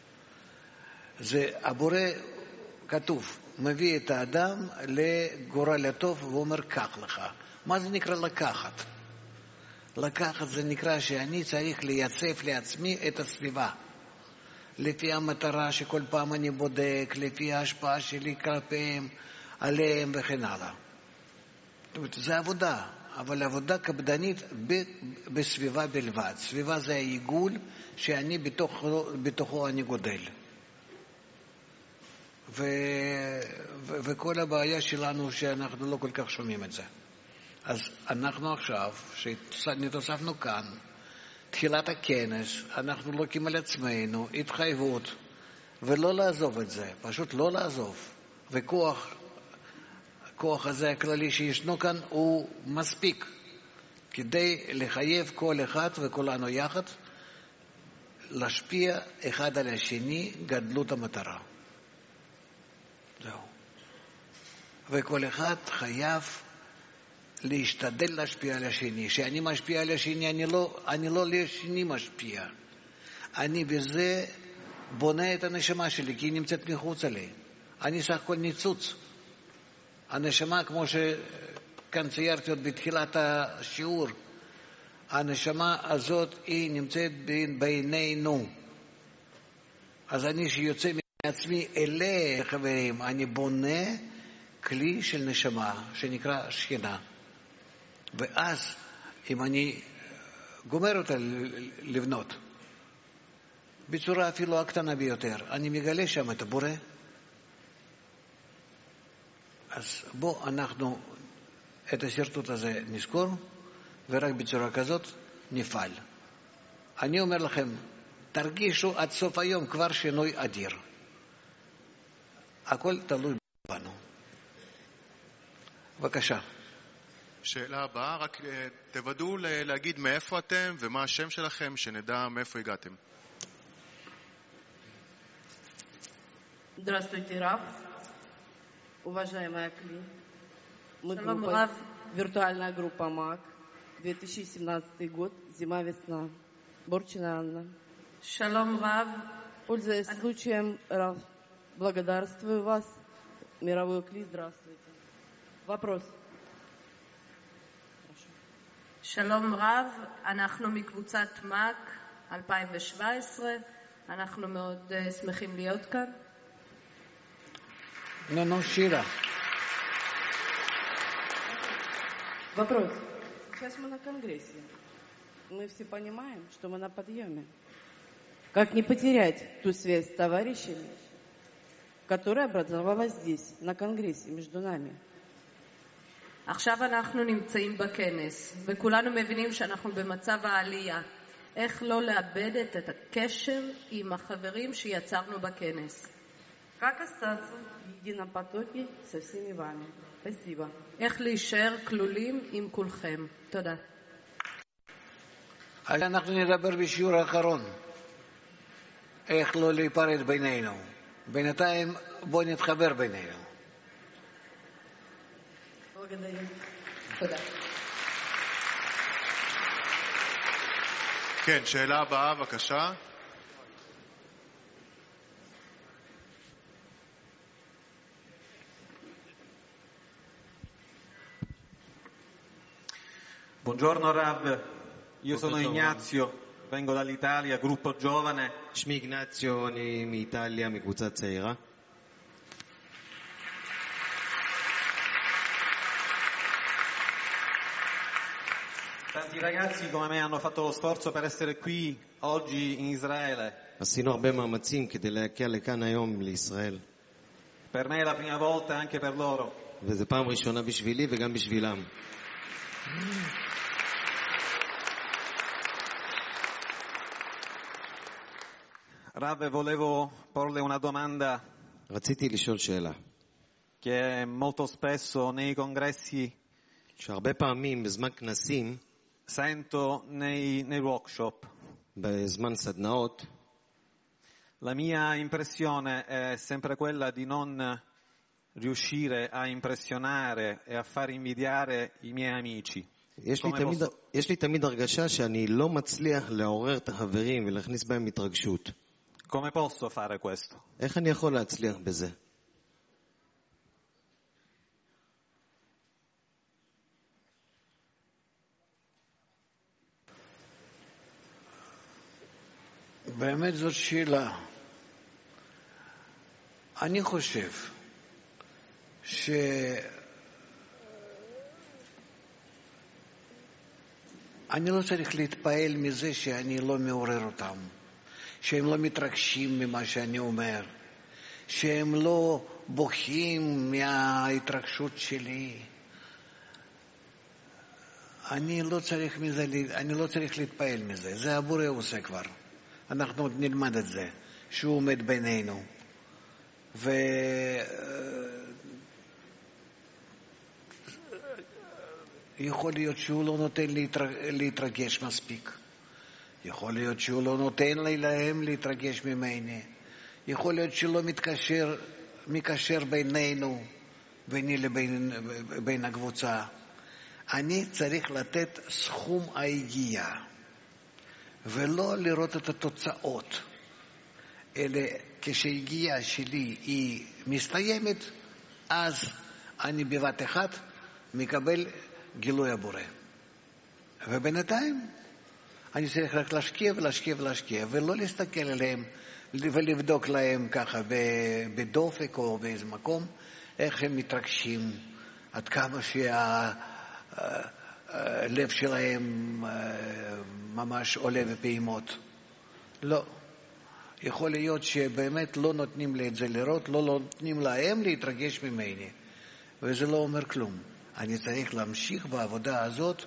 זה הבורא, כתוב, מביא את האדם לגורל הטוב ואומר קח לך. מה זה נקרא לקחת? לקחת זה נקרא שאני צריך לייצב לעצמי את הסביבה. לפי המטרה שכל פעם אני בודק, לפי ההשפעה שלי כלפיהם, עליהם וכן הלאה. זה עבודה, אבל עבודה קפדנית בסביבה בלבד. סביבה זה העיגול שאני בתוכו, בתוכו אני גודל. ו... ו... וכל הבעיה שלנו שאנחנו לא כל כך שומעים את זה. אז אנחנו עכשיו, שנתוספנו כאן, תחילת הכנס, אנחנו לוקחים על עצמנו התחייבות, ולא לעזוב את זה, פשוט לא לעזוב. וכוח, הכוח הזה הכללי שישנו כאן הוא מספיק, כדי לחייב כל אחד וכולנו יחד, להשפיע אחד על השני גדלות המטרה. זהו. וכל אחד חייב להשתדל להשפיע על השני. כשאני משפיע על השני, אני לא, אני לא לשני משפיע. אני בזה בונה את הנשמה שלי, כי היא נמצאת מחוץ לי. אני סך הכל ניצוץ. הנשמה, כמו שכאן ציירתי עוד בתחילת השיעור, הנשמה הזאת היא נמצאת בינינו. אז אני שיוצא מעצמי אלה, חברים, אני בונה כלי של נשמה שנקרא שכינה. ואז אם אני גומר אותה לבנות בצורה אפילו הקטנה ביותר, אני מגלה שם את הבורא. אז בוא אנחנו את השרטוט הזה נזכור, ורק בצורה כזאת נפעל. אני אומר לכם, תרגישו עד סוף היום כבר שינוי אדיר. הכל תלוי בנו. בבקשה. שאלה הבאה, רק תוודאו להגיד מאיפה אתם ומה השם שלכם, שנדע מאיפה הגעתם. Здравствуйте, Рав, уважаемая Кли. Мы группа, виртуальная группа МАК, две тысячи семнадцатый год, зима-весна. Борчина Анна. Шалом, Рав. Пользуясь случаем, Рав, благодарствую вас. Мировой Кли, здравствуйте. Вопрос. שלום רב, אנחנו מקבוצת מאק אלפיים שבע עשרה, אנחנו מאוד uh, שמחים להיות כאן. נו, נו, שירה. Вопрос. Сейчас мы на конгрессе. Мы все понимаем, что мы на подъеме. Как не потерять ту связь с товарищами, которая образовалась здесь, на конгрессе, между нами? עכשיו אנחנו נמצאים בכנס, וכולנו מבינים שאנחנו במצב העלייה. איך לא לאבד את הקשר עם החברים שיצרנו בכנס? Как остаться в едином потоке со всеми вами? Спасибо. איך להישאר כלולים עם כולכם? תודה. אז אנחנו נדבר בשיעור האחרון. איך לא להיפרד בינינו. בינתיים בוא נתחבר בינינו. תודה. כן, שאלה הבאה, בבקשה. Buongiorno Rav, io sono Ignazio, vengo dall'Italia, gruppo giovane. שמי איגנציו, אני מאיטליה, מקבוצה צעירה. Tanti ragazzi come me hanno fatto lo sforzo per essere qui oggi in Israele. עשינו הרבה מאמצים כדי להגיע לכאן היום לישראל. Per me è la prima volta anche per loro. וזו פעם ראשונה בשבילי וגם בשבילם. Rav, volevo porle una domanda. רציתי לשאול שאלה. Che molto spesso nei congressi שהרבה פעמים בזמן כנסים sento nei, nei workshop. בזמן סדנאות. La mia impressione è sempre quella di non riuscire a impressionare e a far invidiare i miei amici. יש לי, תמיד, יש לי תמיד הרגשה שאני לא מצליח לעורר את החברים ולהכניס בהם התרגשות. Come posso fare questo? איך אני יכול להצליח בזה? באמת זאת שאלה. אני חושב ש... אני לא צריך להתפעל מזה שאני לא מעורר אותם, שהם לא מתרגשים ממה שאני אומר, שהם לא בוכים מההתרגשות שלי. אני לא צריך מזה, אני לא צריך להתפעל מזה, זה הבורא עושה כבר. אנחנו עוד נלמד את זה, שהוא עומד בינינו. ו... יכול להיות שהוא לא נותן להתרגש מספיק. יכול להיות שהוא לא נותן לי להם להתרגש ממני. יכול להיות שלא מתקשר, מקשר בינינו, ביני לבין בין הקבוצה. אני צריך לתת סכום היגיעה, ולא לראות את התוצאות. אלא כשהגיעה שלי היא מסתיימת, אז אני בבת אחת מקבל גילוי הבורא. ובינתיים אני צריך רק להשקיע ולהשקיע ולהשקיע, ולא להסתכל עליהם ולבדוק להם ככה בדופק או באיזה מקום, איך הם מתרגשים, עד כמה שהלב שלהם ממש עולה בפעימות. לא. יכול להיות שבאמת לא נותנים לי את זה לראות, לא נותנים להם להתרגש ממני, וזה לא אומר כלום. אני צריך להמשיך בעבודה הזאת,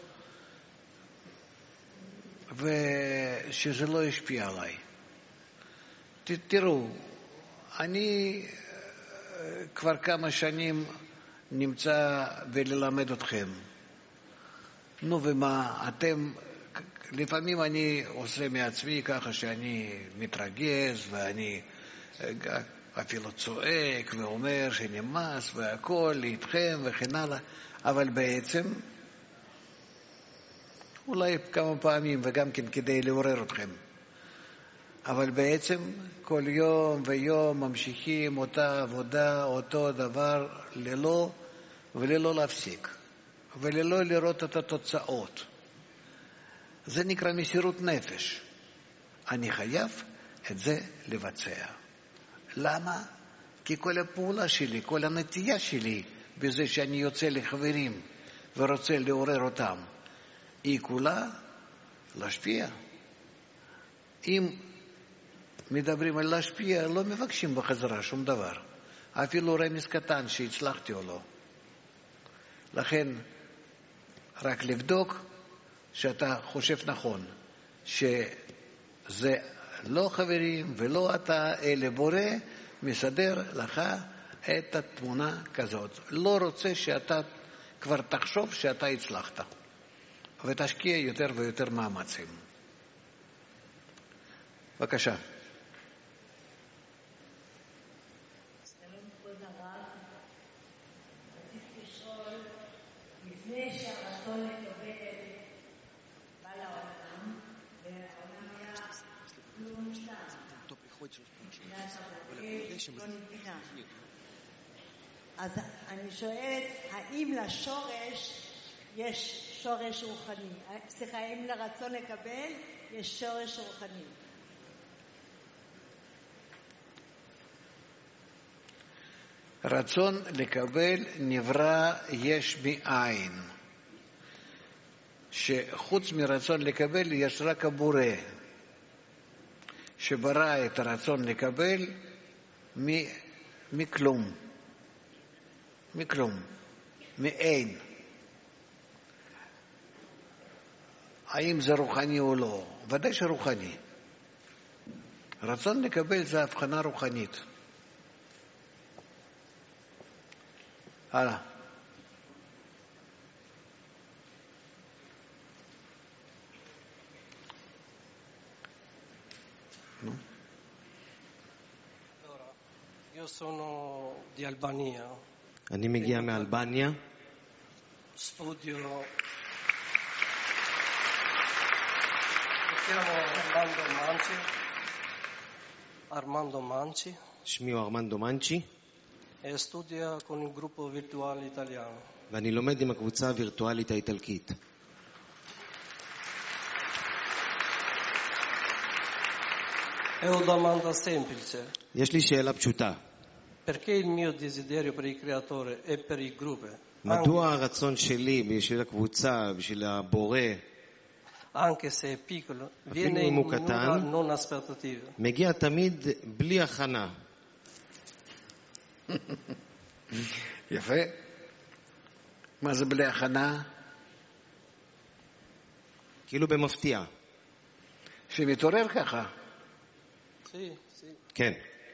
ושזה לא ישפיע עליי. ת, תראו, אני כבר כמה שנים נמצא וללמד אתכם. נו ומה, אתם, לפעמים אני עושה מעצמי ככה שאני מתרגז ואני אפילו צועק ואומר שנמאס והכל איתכם וכן הלאה, אבל בעצם אולי כמה פעמים וגם כן כדי לעורר אתכם, אבל בעצם כל יום ויום ממשיכים אותה עבודה, אותו דבר, ללא וללא להפסיק וללא לראות את התוצאות. זה נקרא מסירות נפש. אני חייב את זה לבצע. למה? כי כל הפעולה שלי, כל הנטייה שלי בזה שאני יוצא לחברים ורוצה לעורר אותם, היא כולה להשפיע. אם מדברים על להשפיע, לא מבקשים בחזרה שום דבר. אפילו רמז קטן שהצלחתי או לא. לכן, רק לבדוק שאתה חושב נכון, שזה לא חברים ולא אתה, אלא בורא מסדר לך את התמונה כזאת. לא רוצה שאתה כבר תחשוב שאתה הצלחת, ותשקיע יותר ויותר מאמצים. בבקשה. שלום כבוד הרב, רציתי לשאול, לפני שהרצון לקבל בא לעולם, והעולם היה כלום מושלם. לא נתבינה. אז אני שואלת, האם לשורש יש שורש רוחני? סליחה, האם לרצון לקבל יש שורש רוחני? רצון לקבל נברא יש מאין, שחוץ מרצון לקבל יש רק הבורא שברא את הרצון לקבל מכלום, מכלום, מאין. האם זה רוחני או לא? ודאי שרוחני. רצון לקבל זה הבחנה רוחנית. הלאה. No? Io sono di Albania. אני מגיע מאלבניה. Studio. Mi chiamo Armando Manci. Armando Manci. שמי הוא ארמנדו מנצ'י. E studia con il gruppo virtuale italiano. ואני לומד עם הקבוצה הווירטואלית האיטלקית. È una domanda semplice. יש לי שאלה פשוטה. Perché il mio desiderio per il creatore e per il gruppo? מדוע הרצון שלי בשביל הקבוצה, בשביל הבורא, anche se è piccolo, viene in nulla non aspettative. מגיע תמיד בלי הכנה. יפה. מה זה בלי הכנה? כאילו במפתיע. שמתעורר ככה. כן.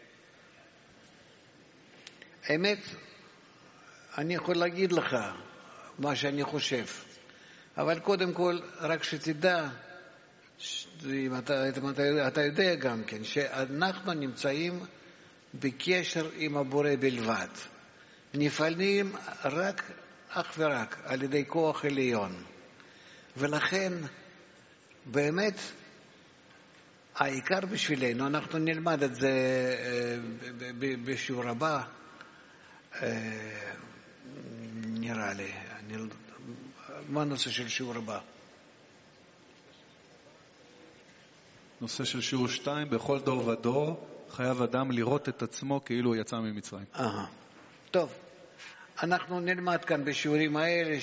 האמת, אני יכול להגיד לך מה שאני חושב, אבל קודם כל, רק שתדע, אם אתה, אם אתה, אתה יודע גם כן, שאנחנו נמצאים בקשר עם הבורא בלבד. נפעלים רק, אך ורק, על ידי כוח עליון. ולכן, באמת, העיקר בשבילנו, אנחנו נלמד את זה בשיעור הבא, נראה לי. אני, מה הנושא של שיעור הבא? נושא של שיעור שתיים, בכל דור ודור חייב אדם לראות את עצמו כאילו הוא יצא ממצרים. אה, טוב. אנחנו נלמד כאן בשיעורים האלה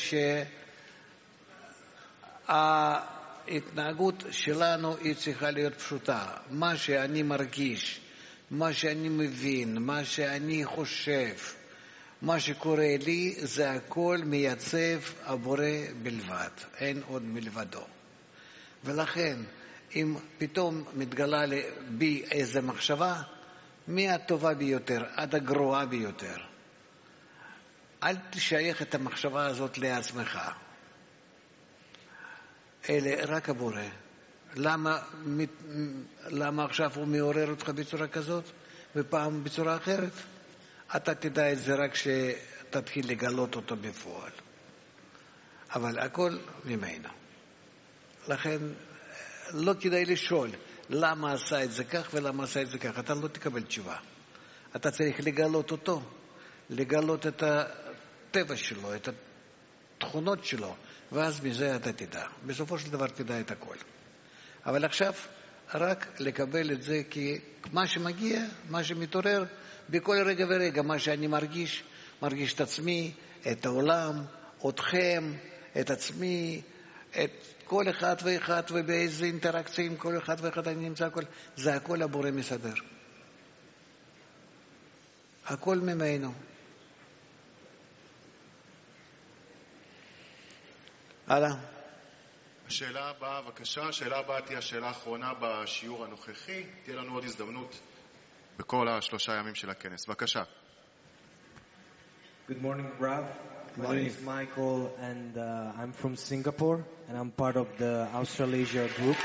שההתנהגות שלנו היא צריכה להיות פשוטה. מה שאני מרגיש, מה שאני מבין, מה שאני חושב, מה שקורה לי, זה הכל מייצב הבורא בלבד, אין עוד מלבדו. ולכן, אם פתאום מתגלה בי איזו מחשבה, מהטובה ביותר עד הגרועה ביותר, אל תשייך את המחשבה הזאת לעצמך. אלה רק הבורא. למה, למה עכשיו הוא מעורר אותך בצורה כזאת ופעם בצורה אחרת? אתה תדע את זה רק כשתתחיל לגלות אותו בפועל. אבל הכל ממנו. לכן לא כדאי לשאול למה עשה את זה כך ולמה עשה את זה כך. אתה לא תקבל תשובה. אתה צריך לגלות אותו, לגלות את הטבע שלו, את התכונות שלו, ואז מזה אתה תדע. בסופו של דבר תדע את הכל. אבל עכשיו רק לקבל את זה כי מה שמגיע, מה שמתעורר, בכל רגע ורגע, מה שאני מרגיש, מרגיש את עצמי, את העולם, אתכם, את עצמי, את כל אחד ואחד, ובאיזה אינטראקציה עם כל אחד ואחד אני נמצא, הכל, זה הכל הבורא מסדר. הכל ממנו. הלאה. השאלה הבאה, בבקשה, השאלה הבאה תהיה השאלה האחרונה בשיעור הנוכחי. תהיה לנו עוד הזדמנות בכל השלושה ימים של הכנס. בבקשה. Good morning, Rav. My name is Michael, and uh, I'm from Singapore, and I'm part of the Australasia group.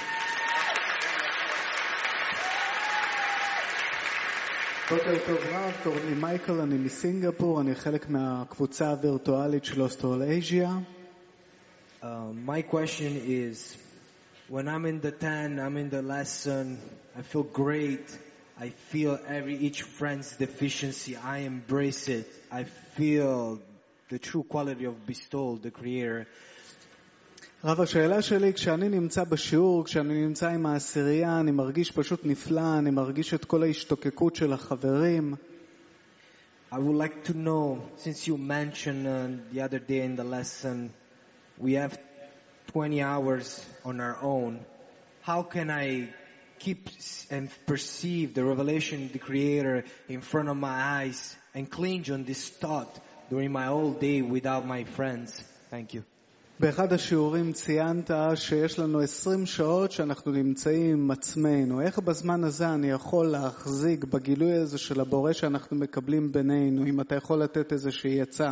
בוקר טוב רב, קוראים לי מייקל, אני מסינגפור, אני חלק מהקבוצה הווירטואלית של אוסטרלזיה. Uh, my question is, when I'm in the tent, I'm in the lesson, I feel great. I feel every each friend's deficiency. I embrace it. I feel the true quality of bestowal, the Creator. רב, השאלה שלי, כשאני נמצא בשיעור, כשאני נמצא עם העשירייה, אני מרגיש פשוט נפלא, אני מרגיש את כל ההשתוקקות של החברים. I would like to know, since you mentioned uh, the other day in the lesson, we have twenty hours on our own. How can I keep and perceive the revelation of the Creator in front of my eyes and cling on this thought during my whole day without my friends? Thank you. באחד השיעורים ציינת שיש לנו עשרים שעות שאנחנו נמצאים עם עצמנו. איך בזמן הזה אני יכול להחזיק בגילוי הזה של הבורא שאנחנו מקבלים בינינו? אם אתה יכול לתת איזושהי עצה.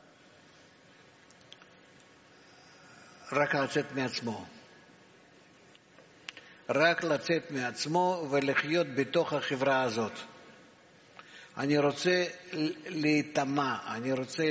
רק לצאת מעצמו. רק לצאת מעצמו ולחיות בתוך החברה הזאת. אני רוצה להתאמה, אני רוצה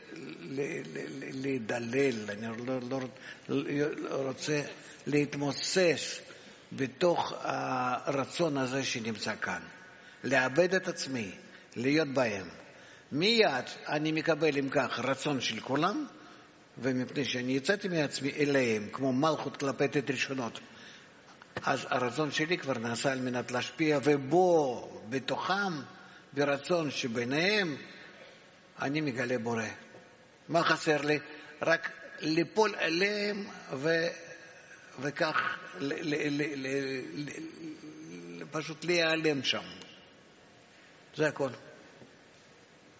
להידלל, אני לא, לא, לא רוצה להתמוסס בתוך הרצון הזה שנמצא כאן. לאבד את עצמי, להיות בהם. מיד אני מקבל עם כך רצון של כולם, ומפני שאני יצאתי מעצמי אליהם, כמו מלכות כלפי תת ראשונות, אז הרצון שלי כבר נעשה על מנת להשפיע, ובו, בתוכם, ברצון שביניהם, אני מגלה בורא. מה חסר לי? רק ליפול אליהם ו... וכך ל... ל... ל... ל... ל... פשוט להיעלם שם. זה הכל.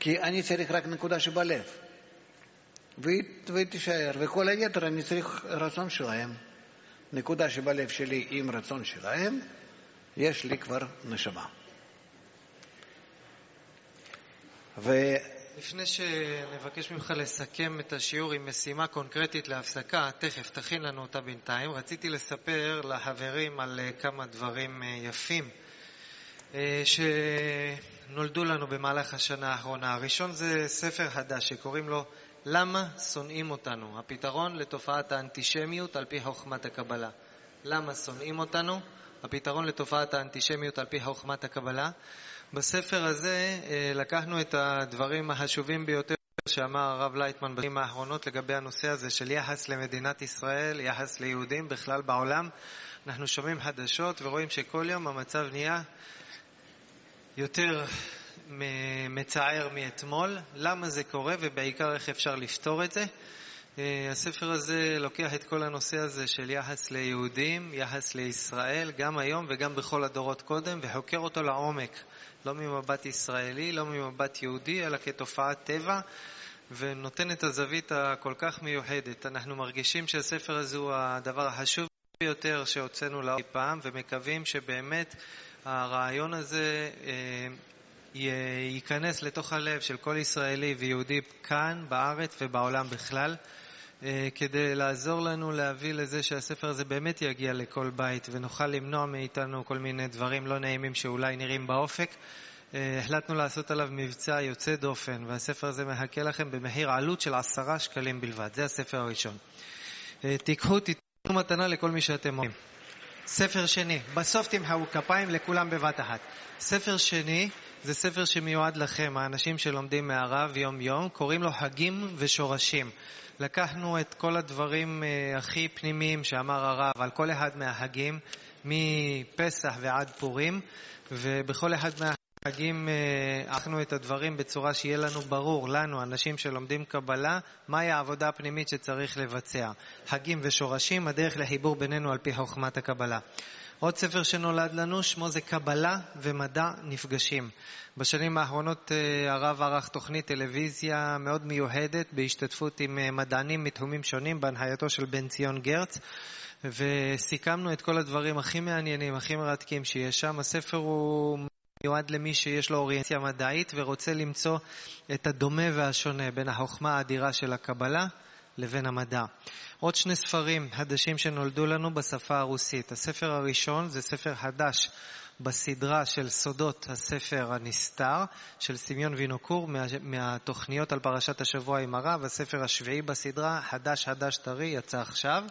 כי אני צריך רק נקודה שבלב. והיא, והיא תישאר, וכל היתר אני צריך רצון שלהם. נקודה שבלב שלי עם רצון שלהם, יש לי כבר נשמה. ו... לפני שנבקש ממך לסכם את השיעור עם משימה קונקרטית להפסקה, תכף תכין לנו אותה בינתיים, רציתי לספר לחברים על כמה דברים יפים שנולדו לנו במהלך השנה האחרונה. הראשון זה ספר חדש שקוראים לו למה שונאים אותנו? הפתרון לתופעת האנטישמיות על פי חוכמת הקבלה. למה שונאים אותנו? הפתרון לתופעת האנטישמיות על פי חוכמת הקבלה. בספר הזה לקחנו את הדברים החשובים ביותר שאמר הרב לייטמן בשנים האחרונות לגבי הנושא הזה של יחס למדינת ישראל, יחס ליהודים בכלל בעולם. אנחנו שומעים חדשות ורואים שכל יום המצב נהיה יותר מצער מאתמול. למה זה קורה ובעיקר איך אפשר לפתור את זה? הספר הזה לוקח את כל הנושא הזה של יחס ליהודים, יחס לישראל, גם היום וגם בכל הדורות קודם, וחוקר אותו לעומק, לא ממבט ישראלי, לא ממבט יהודי, אלא כתופעת טבע, ונותן את הזווית הכל כך מיוחדת. אנחנו מרגישים שהספר הזה הוא הדבר החשוב ביותר שהוצאנו לאור פעם, ומקווים שבאמת הרעיון הזה ייכנס לתוך הלב של כל ישראלי ויהודי כאן, בארץ ובעולם בכלל, כדי לעזור לנו להביא לזה שהספר הזה באמת יגיע לכל בית ונוכל למנוע מאיתנו כל מיני דברים לא נעימים שאולי נראים באופק. החלטנו לעשות עליו מבצע יוצא דופן, והספר הזה מחכה לכם במחיר עלות של עשרה שקלים בלבד. זה הספר הראשון. תיקחו, תיתנו מתנה לכל מי שאתם אומרים. ספר שני, בסוף תמחאו כפיים לכולם בבת אחת. ספר שני זה ספר שמיועד לכם, האנשים שלומדים מהרב יום יום, קוראים לו חגים ושורשים. לקחנו את כל הדברים הכי פנימיים שאמר הרב על כל אחד מהחגים, מפסח ועד פורים, ובכל אחד מהחגים ערכנו את הדברים בצורה שיהיה לנו ברור, לנו, אנשים שלומדים קבלה, מהי העבודה הפנימית שצריך לבצע. חגים ושורשים, הדרך לחיבור בינינו על פי חוכמת הקבלה. עוד ספר שנולד לנו, שמו זה קבלה ומדע נפגשים. בשנים האחרונות הרב ערך תוכנית טלוויזיה מאוד מיוחדת בהשתתפות עם מדענים מתחומים שונים בהנחייתו של בן ציון גרץ, וסיכמנו את כל הדברים הכי מעניינים, הכי מרתקים שיש שם. הספר הוא מיועד למי שיש לו אוריינטציה מדעית ורוצה למצוא את הדומה והשונה בין החוכמה האדירה של הקבלה לבין המדע. עוד שני ספרים חדשים שנולדו לנו בשפה הרוסית. הספר הראשון זה ספר חדש בסדרה של סודות הספר הנסתר של סמיון וינוקור מה, מהתוכניות על פרשת השבוע עם הרב. הספר השביעי בסדרה, חדש חדש טרי, יצא עכשיו.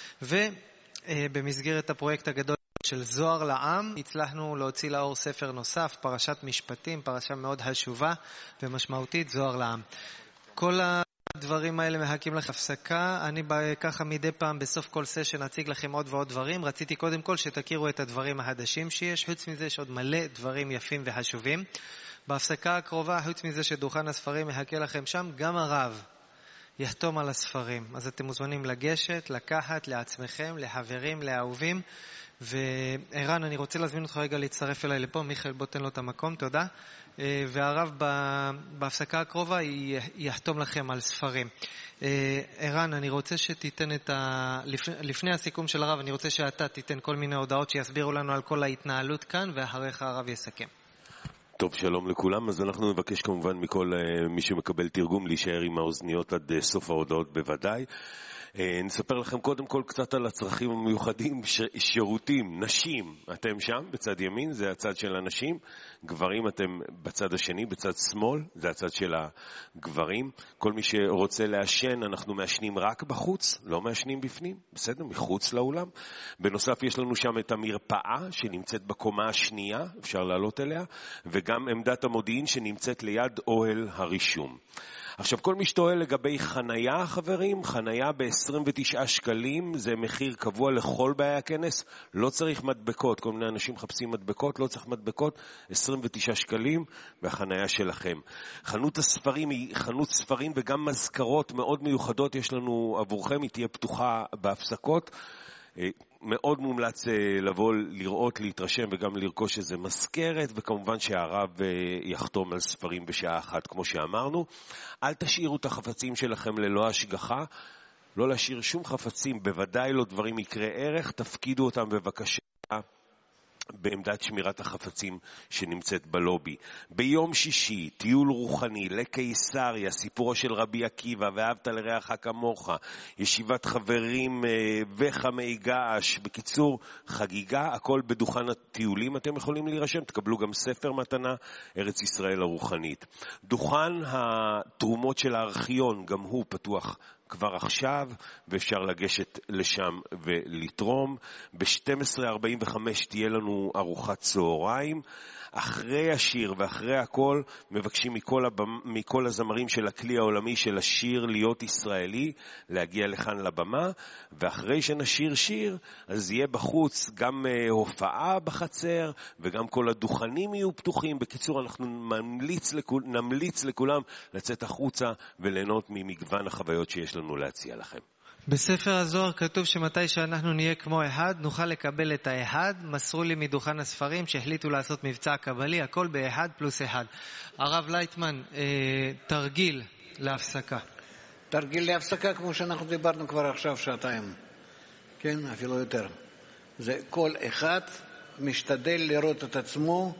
ובמסגרת הפרויקט הגדול של זוהר לעם הצלחנו להוציא לאור ספר נוסף, פרשת משפטים, פרשה מאוד חשובה ומשמעותית, זוהר לעם. כל ה... הדברים האלה מחכים לך הפסקה. אני ככה מדי פעם בסוף כל סשן אציג לכם עוד ועוד דברים. רציתי קודם כל שתכירו את הדברים החדשים שיש. חוץ מזה יש עוד מלא דברים יפים וחשובים. בהפסקה הקרובה, חוץ מזה שדוכן הספרים מחכה לכם שם, גם הרב יחתום על הספרים. אז אתם מוזמנים לגשת, לקחת לעצמכם, לחברים, לאהובים. וערן, אני רוצה להזמין אותך רגע להצטרף אליי לפה. מיכאל, בוא תן לו את המקום, תודה. והרב בהפסקה הקרובה יחתום לכם על ספרים. ערן, אני רוצה שתיתן את ה... לפני הסיכום של הרב, אני רוצה שאתה תיתן כל מיני הודעות שיסבירו לנו על כל ההתנהלות כאן, ואחריך הרב יסכם. טוב, שלום לכולם. אז אנחנו נבקש כמובן מכל מי שמקבל תרגום להישאר עם האוזניות עד סוף ההודעות בוודאי. נספר לכם קודם כל קצת על הצרכים המיוחדים, ש... שירותים, נשים, אתם שם בצד ימין, זה הצד של הנשים, גברים אתם בצד השני, בצד שמאל, זה הצד של הגברים. כל מי שרוצה לעשן, אנחנו מעשנים רק בחוץ, לא מעשנים בפנים, בסדר, מחוץ לאולם. בנוסף יש לנו שם את המרפאה שנמצאת בקומה השנייה, אפשר לעלות אליה, וגם עמדת המודיעין שנמצאת ליד אוהל הרישום. עכשיו, כל מי שטועל לגבי חנייה, חברים, חנייה ב-עשרים ותשעה שקלים, זה מחיר קבוע לכל באי הכנס, לא צריך מדבקות, כל מיני אנשים מחפשים מדבקות, לא צריך מדבקות, עשרים ותשעה שקלים, והחנייה שלכם. חנות הספרים היא חנות ספרים וגם מזכרות מאוד מיוחדות יש לנו עבורכם, היא תהיה פתוחה בהפסקות. מאוד מומלץ לבוא, לראות, להתרשם וגם לרכוש איזה מזכרת, וכמובן שהרב יחתום על ספרים בשעה אחת, כמו שאמרנו. אל תשאירו את החפצים שלכם ללא השגחה, לא להשאיר שום חפצים, בוודאי לא דברים יקרי ערך, תפקידו אותם בבקשה בעמדת שמירת החפצים שנמצאת בלובי. ביום שישי, טיול רוחני לקיסריה, סיפורו של רבי עקיבא, ואהבת לרעך כמוך, ישיבת חברים וחמי געש, בקיצור, חגיגה, הכל בדוכן הטיולים. אתם יכולים להירשם, תקבלו גם ספר מתנה, ארץ ישראל הרוחנית. דוכן התרומות של הארכיון, גם הוא פתוח כבר עכשיו, ואפשר לגשת לשם ולתרום. ב-שתים עשרה ארבעים וחמש תהיה לנו ארוחת צהריים. אחרי השיר ואחרי הכל מבקשים מכל, הבמה, מכל הזמרים של הכלי העולמי של השיר להיות ישראלי להגיע לכאן לבמה, ואחרי שנשיר שיר אז יהיה בחוץ גם uh, הופעה בחצר וגם כל הדוכנים יהיו פתוחים. בקיצור, אנחנו נמליץ, לכול, נמליץ לכולם לצאת החוצה וליהנות ממגוון החוויות שיש לנו להציע לכם. בספר הזוהר כתוב שמתי שאנחנו נהיה כמו אחד, נוכל לקבל את האחד. מסרו לי מדוכן הספרים שהחליטו לעשות מבצע קבלי, הכל באחד פלוס אחד. הרב לייטמן, אה, תרגיל להפסקה. תרגיל להפסקה כמו שאנחנו דיברנו כבר עכשיו שעתיים. כן, אפילו יותר. זה כל אחד משתדל לראות את עצמו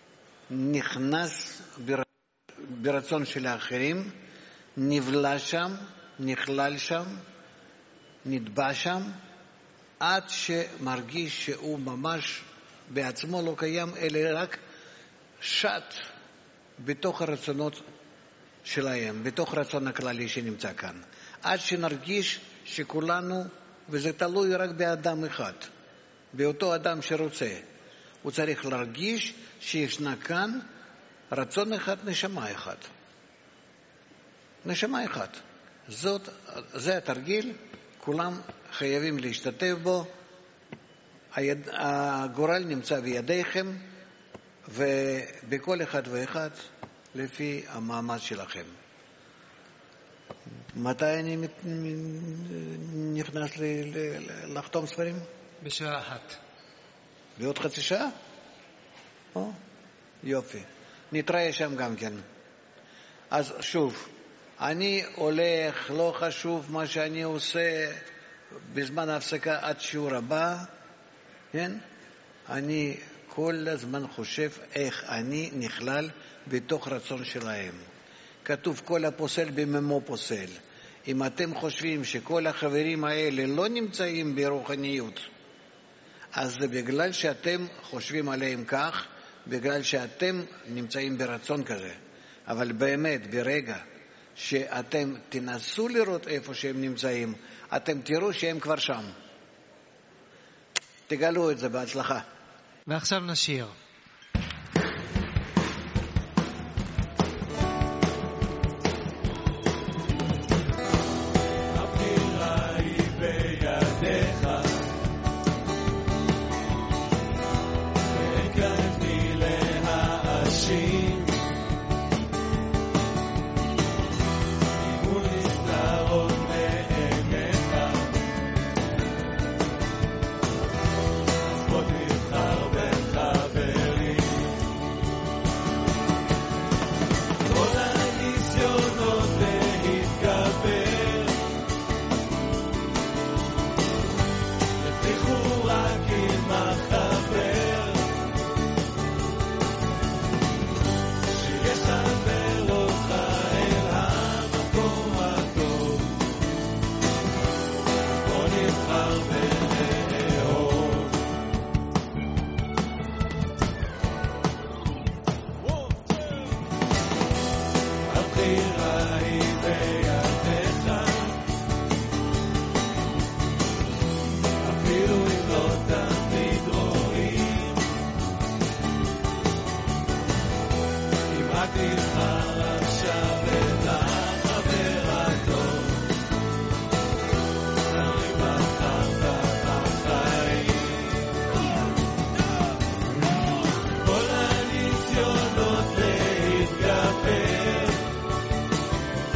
נכנס ברצון של האחרים, נבלע שם, נכלל שם, נטבע שם, עד שמרגיש שהוא ממש בעצמו לא קיים, אלא רק שט בתוך הרצונות שלהם, בתוך רצון הכללי שנמצא כאן. עד שנרגיש שכולנו, וזה תלוי רק באדם אחד, באותו אדם שרוצה, הוא צריך להרגיש שישנה כאן רצון אחד, נשמה אחד. נשמה אחד. זאת, זה התרגיל, כולם חייבים להשתתף בו. היד, הגורל נמצא בידיכם, ובכל אחד ואחד לפי המאמץ שלכם. מתי אני נכנס ל, ל, לחתום ספרים? בשעה אחת. בעוד חצי שעה? או, יופי. נתראה שם גם כן. אז שוב, אני הולך, לא חשוב מה שאני עושה בזמן ההפסקה עד שיעור הבא, כן? אני כל הזמן חושב איך אני נכלל בתוך רצון שלהם. כתוב כל הפוסל בממו פוסל. אם אתם חושבים שכל החברים האלה לא נמצאים ברוחניות, אז זה בגלל שאתם חושבים עליהם כך, בגלל שאתם נמצאים ברצון כזה. אבל באמת, ברגע שאתם תנסו לראות איפה שהם נמצאים, אתם תראו שהם כבר שם. תגלו את זה בהצלחה. ועכשיו נשיר.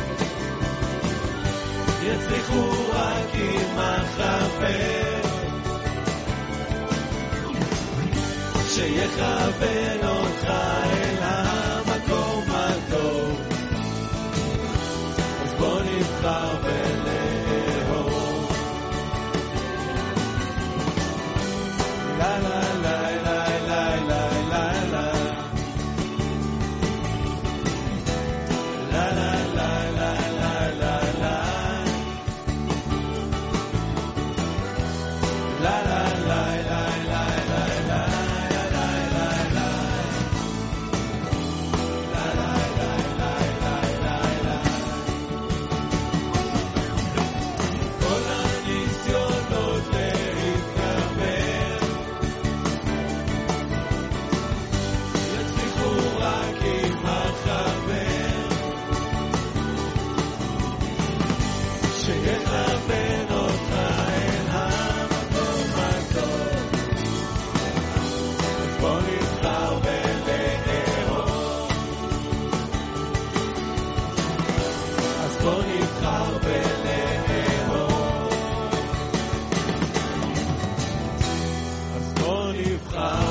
יצליחו רק עם החבר שיכוון אותך אל המקום הטוב. אז בוא נבחר ולאהוב. לה לה לה לה לה לה לה לה לה לה לה לה לה לה לה לה נבחר